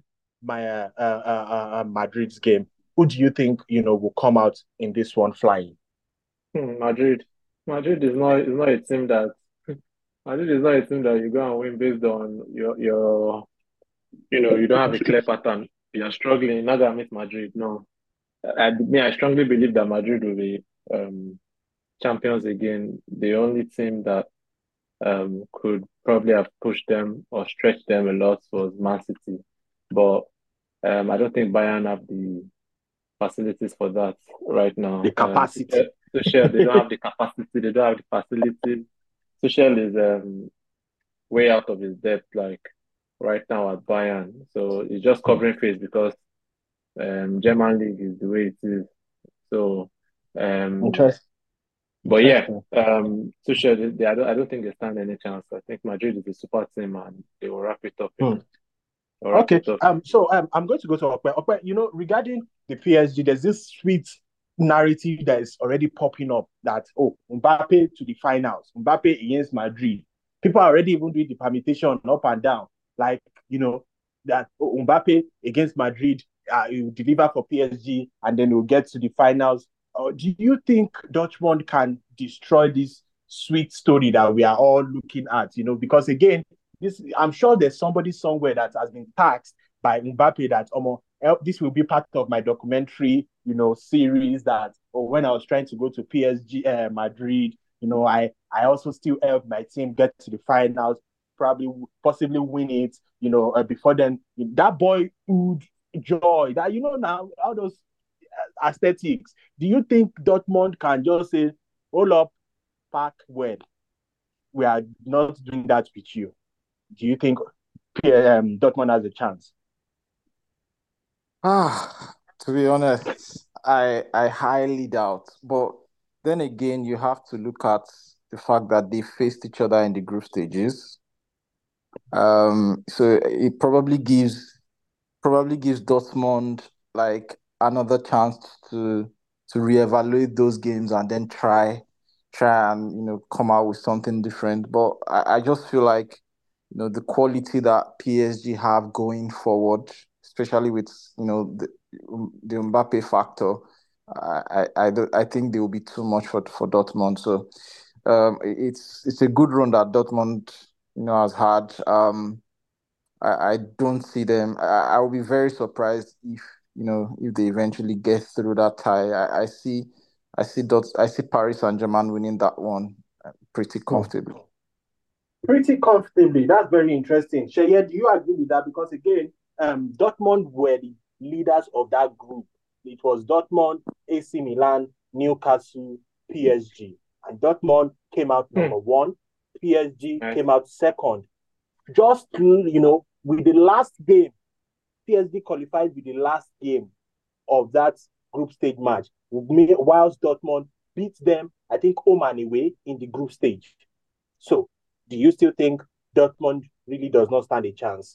Madrid's game. Who do you think will come out in this one flying? Madrid. Madrid is not a team that Madrid is not a team that you go and win based on your you don't have a clear pattern. You're struggling, you're not gonna meet Madrid. No. I strongly believe that Madrid will be champions again. The only team that could probably have pushed them or stretched them a lot was Man City. But I don't think Bayern have the facilities for that right The now. capacity. Tuchel, they don't have the capacity, they don't have the facilities. Tuchel is way out of his depth, like right now at Bayern. So he's just covering face because German league is the way it is. So, Interesting. but yeah, Tuchel, I don't think they stand any chance. I think Madrid is a super team and they will wrap it up. Okay. So I'm going to go to Okpe. Okpe, regarding the PSG, there's this sweet narrative that is already popping up that Mbappe to the finals, Mbappe against Madrid. People are already even doing the permutation up and down, like that Mbappe against Madrid, he will deliver for PSG, and then we'll get to the finals. Do you think Dortmund can destroy this sweet story that we are all looking at? Because again, I'm sure there's somebody somewhere that has been taxed by Mbappe that this will be part of my documentary, series that when I was trying to go to PSG Madrid, I also still helped my team get to the finals, possibly win it, before then. That boyhood joy that now all those aesthetics. Do you think Dortmund can just say, "Hold up, pack well. We are not doing that with you"? Do you think Dortmund has a chance? To be honest, I highly doubt. But then again, you have to look at the fact that they faced each other in the group stages. So it probably gives Dortmund like another chance to reevaluate those games and then try and come out with something different. But I just feel like the quality that PSG have going forward, especially with the Mbappe factor, I think they will be too much for Dortmund. So it's a good run that Dortmund has had. I don't see them. I will be very surprised if they eventually get through that tie. I see Paris Saint-Germain winning that one pretty comfortably. Pretty comfortably. That's very interesting. Sheye, do you agree with that? Because again, Dortmund were the leaders of that group. It was Dortmund, AC Milan, Newcastle, PSG. And Dortmund came out number one. PSG came out second. Just, with the last game, PSG qualified with the last game of that group stage match, whilst Dortmund beat them, I think, home and away in the group stage. So, do you still think Dortmund really does not stand a chance?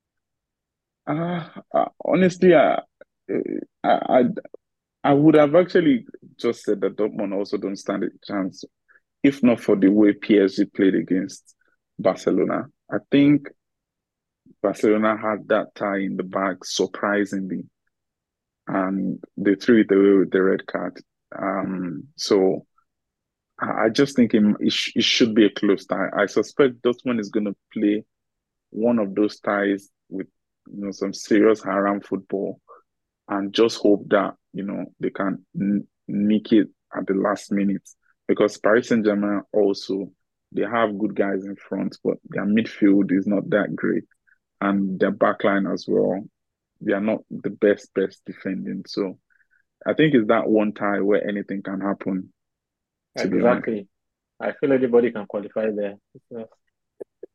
Honestly, I I would have actually just said that Dortmund also don't stand a chance, if not for the way PSG played against Barcelona. I think Barcelona had that tie in the bag, surprisingly, and they threw it away with the red card. So I just think it should be a close tie. I suspect Dortmund is going to play one of those ties with some serious haram football, and just hope that they can nick it at the last minute, because Paris Saint-Germain also, they have good guys in front, but their midfield is not that great, and their backline as well, they are not the best defending. So I think it's that one tie where anything can happen, to be honest. Exactly. I feel anybody can qualify there.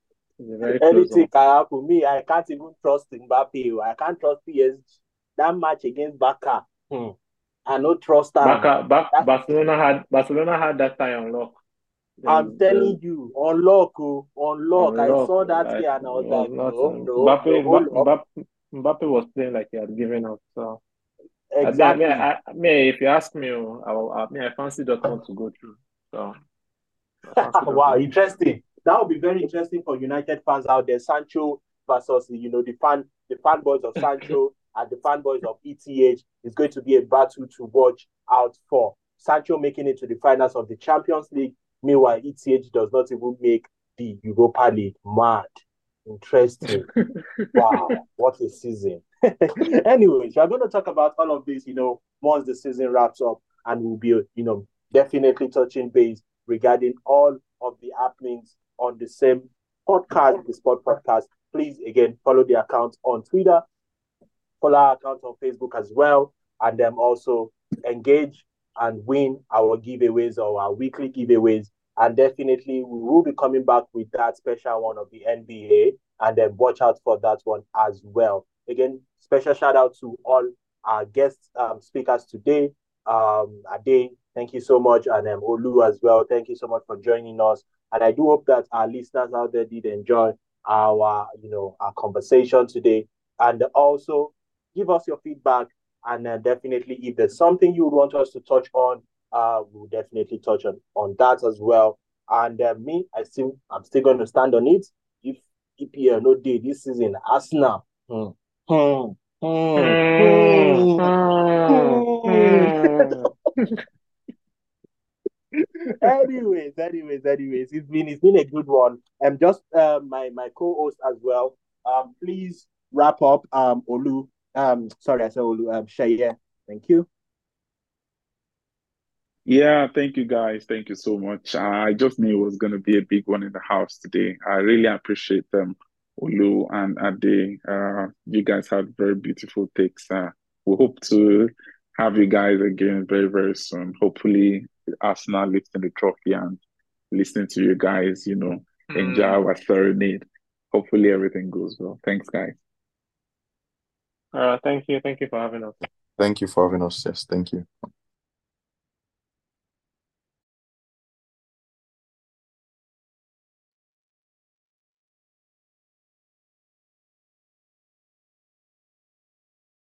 It's a very close Anything one. can happen. Me, I can't even trust Mbappe. I can't trust PSG. That match against Barca, I no trust them. Barcelona had that tie on lock. I'm There's telling you, unlock, unlock. on I lock. saw that Like game and I it was was like, no, nothing. no, no, hold up. Mbappe was playing like he had given up. So Exactly. if you ask me, I fancy Dortmund to go through. So I fancy Wow, Dortmund. interesting. That would be very interesting for United fans out there. Sancho versus the fanboys of Sancho and the fanboys of ETH is going to be a battle to watch out for. Sancho making it to the finals of the Champions League. Meanwhile, ETH does not even make the Europa League. Mad. Interesting. Wow, what a season. Anyways, we're going to talk about all of this, once the season wraps up, and we'll be, definitely touching base regarding all of the happenings on the same podcast, the Sport Podcast. Please, again, follow the account on Twitter, follow our account on Facebook as well, and then also engage and win our giveaways or our weekly giveaways. And definitely, we will be coming back with that special one of the NBA, and then watch out for that one as well. Again, special shout out to all our guest speakers today. Ade, thank you so much, and Olu as well. Thank you so much for joining us. And I do hope that our listeners out there did enjoy our conversation today. And also, give us your feedback, and definitely if there's something you would want us to touch on, we'll definitely touch on that as well. And I'm still going to stand on it. If EPL no day this season, Arsenal. Hmm, hmm, hmm, hmm. Anyways, it's been a good one. Just my co-host as well. Please wrap up. Olu. Sorry, I said Olu. Shaye. Thank you. Yeah, thank you guys. Thank you so much. I just knew it was going to be a big one in the house today. I really appreciate them, Olu and Ade. You guys had very beautiful takes. We hope to have you guys again very, very soon. Hopefully, Arsenal lifting the trophy and listening to you guys, enjoy our serenade. Hopefully, everything goes well. Thanks, guys. Thank you for having us. Thank you for having us. Yes, thank you.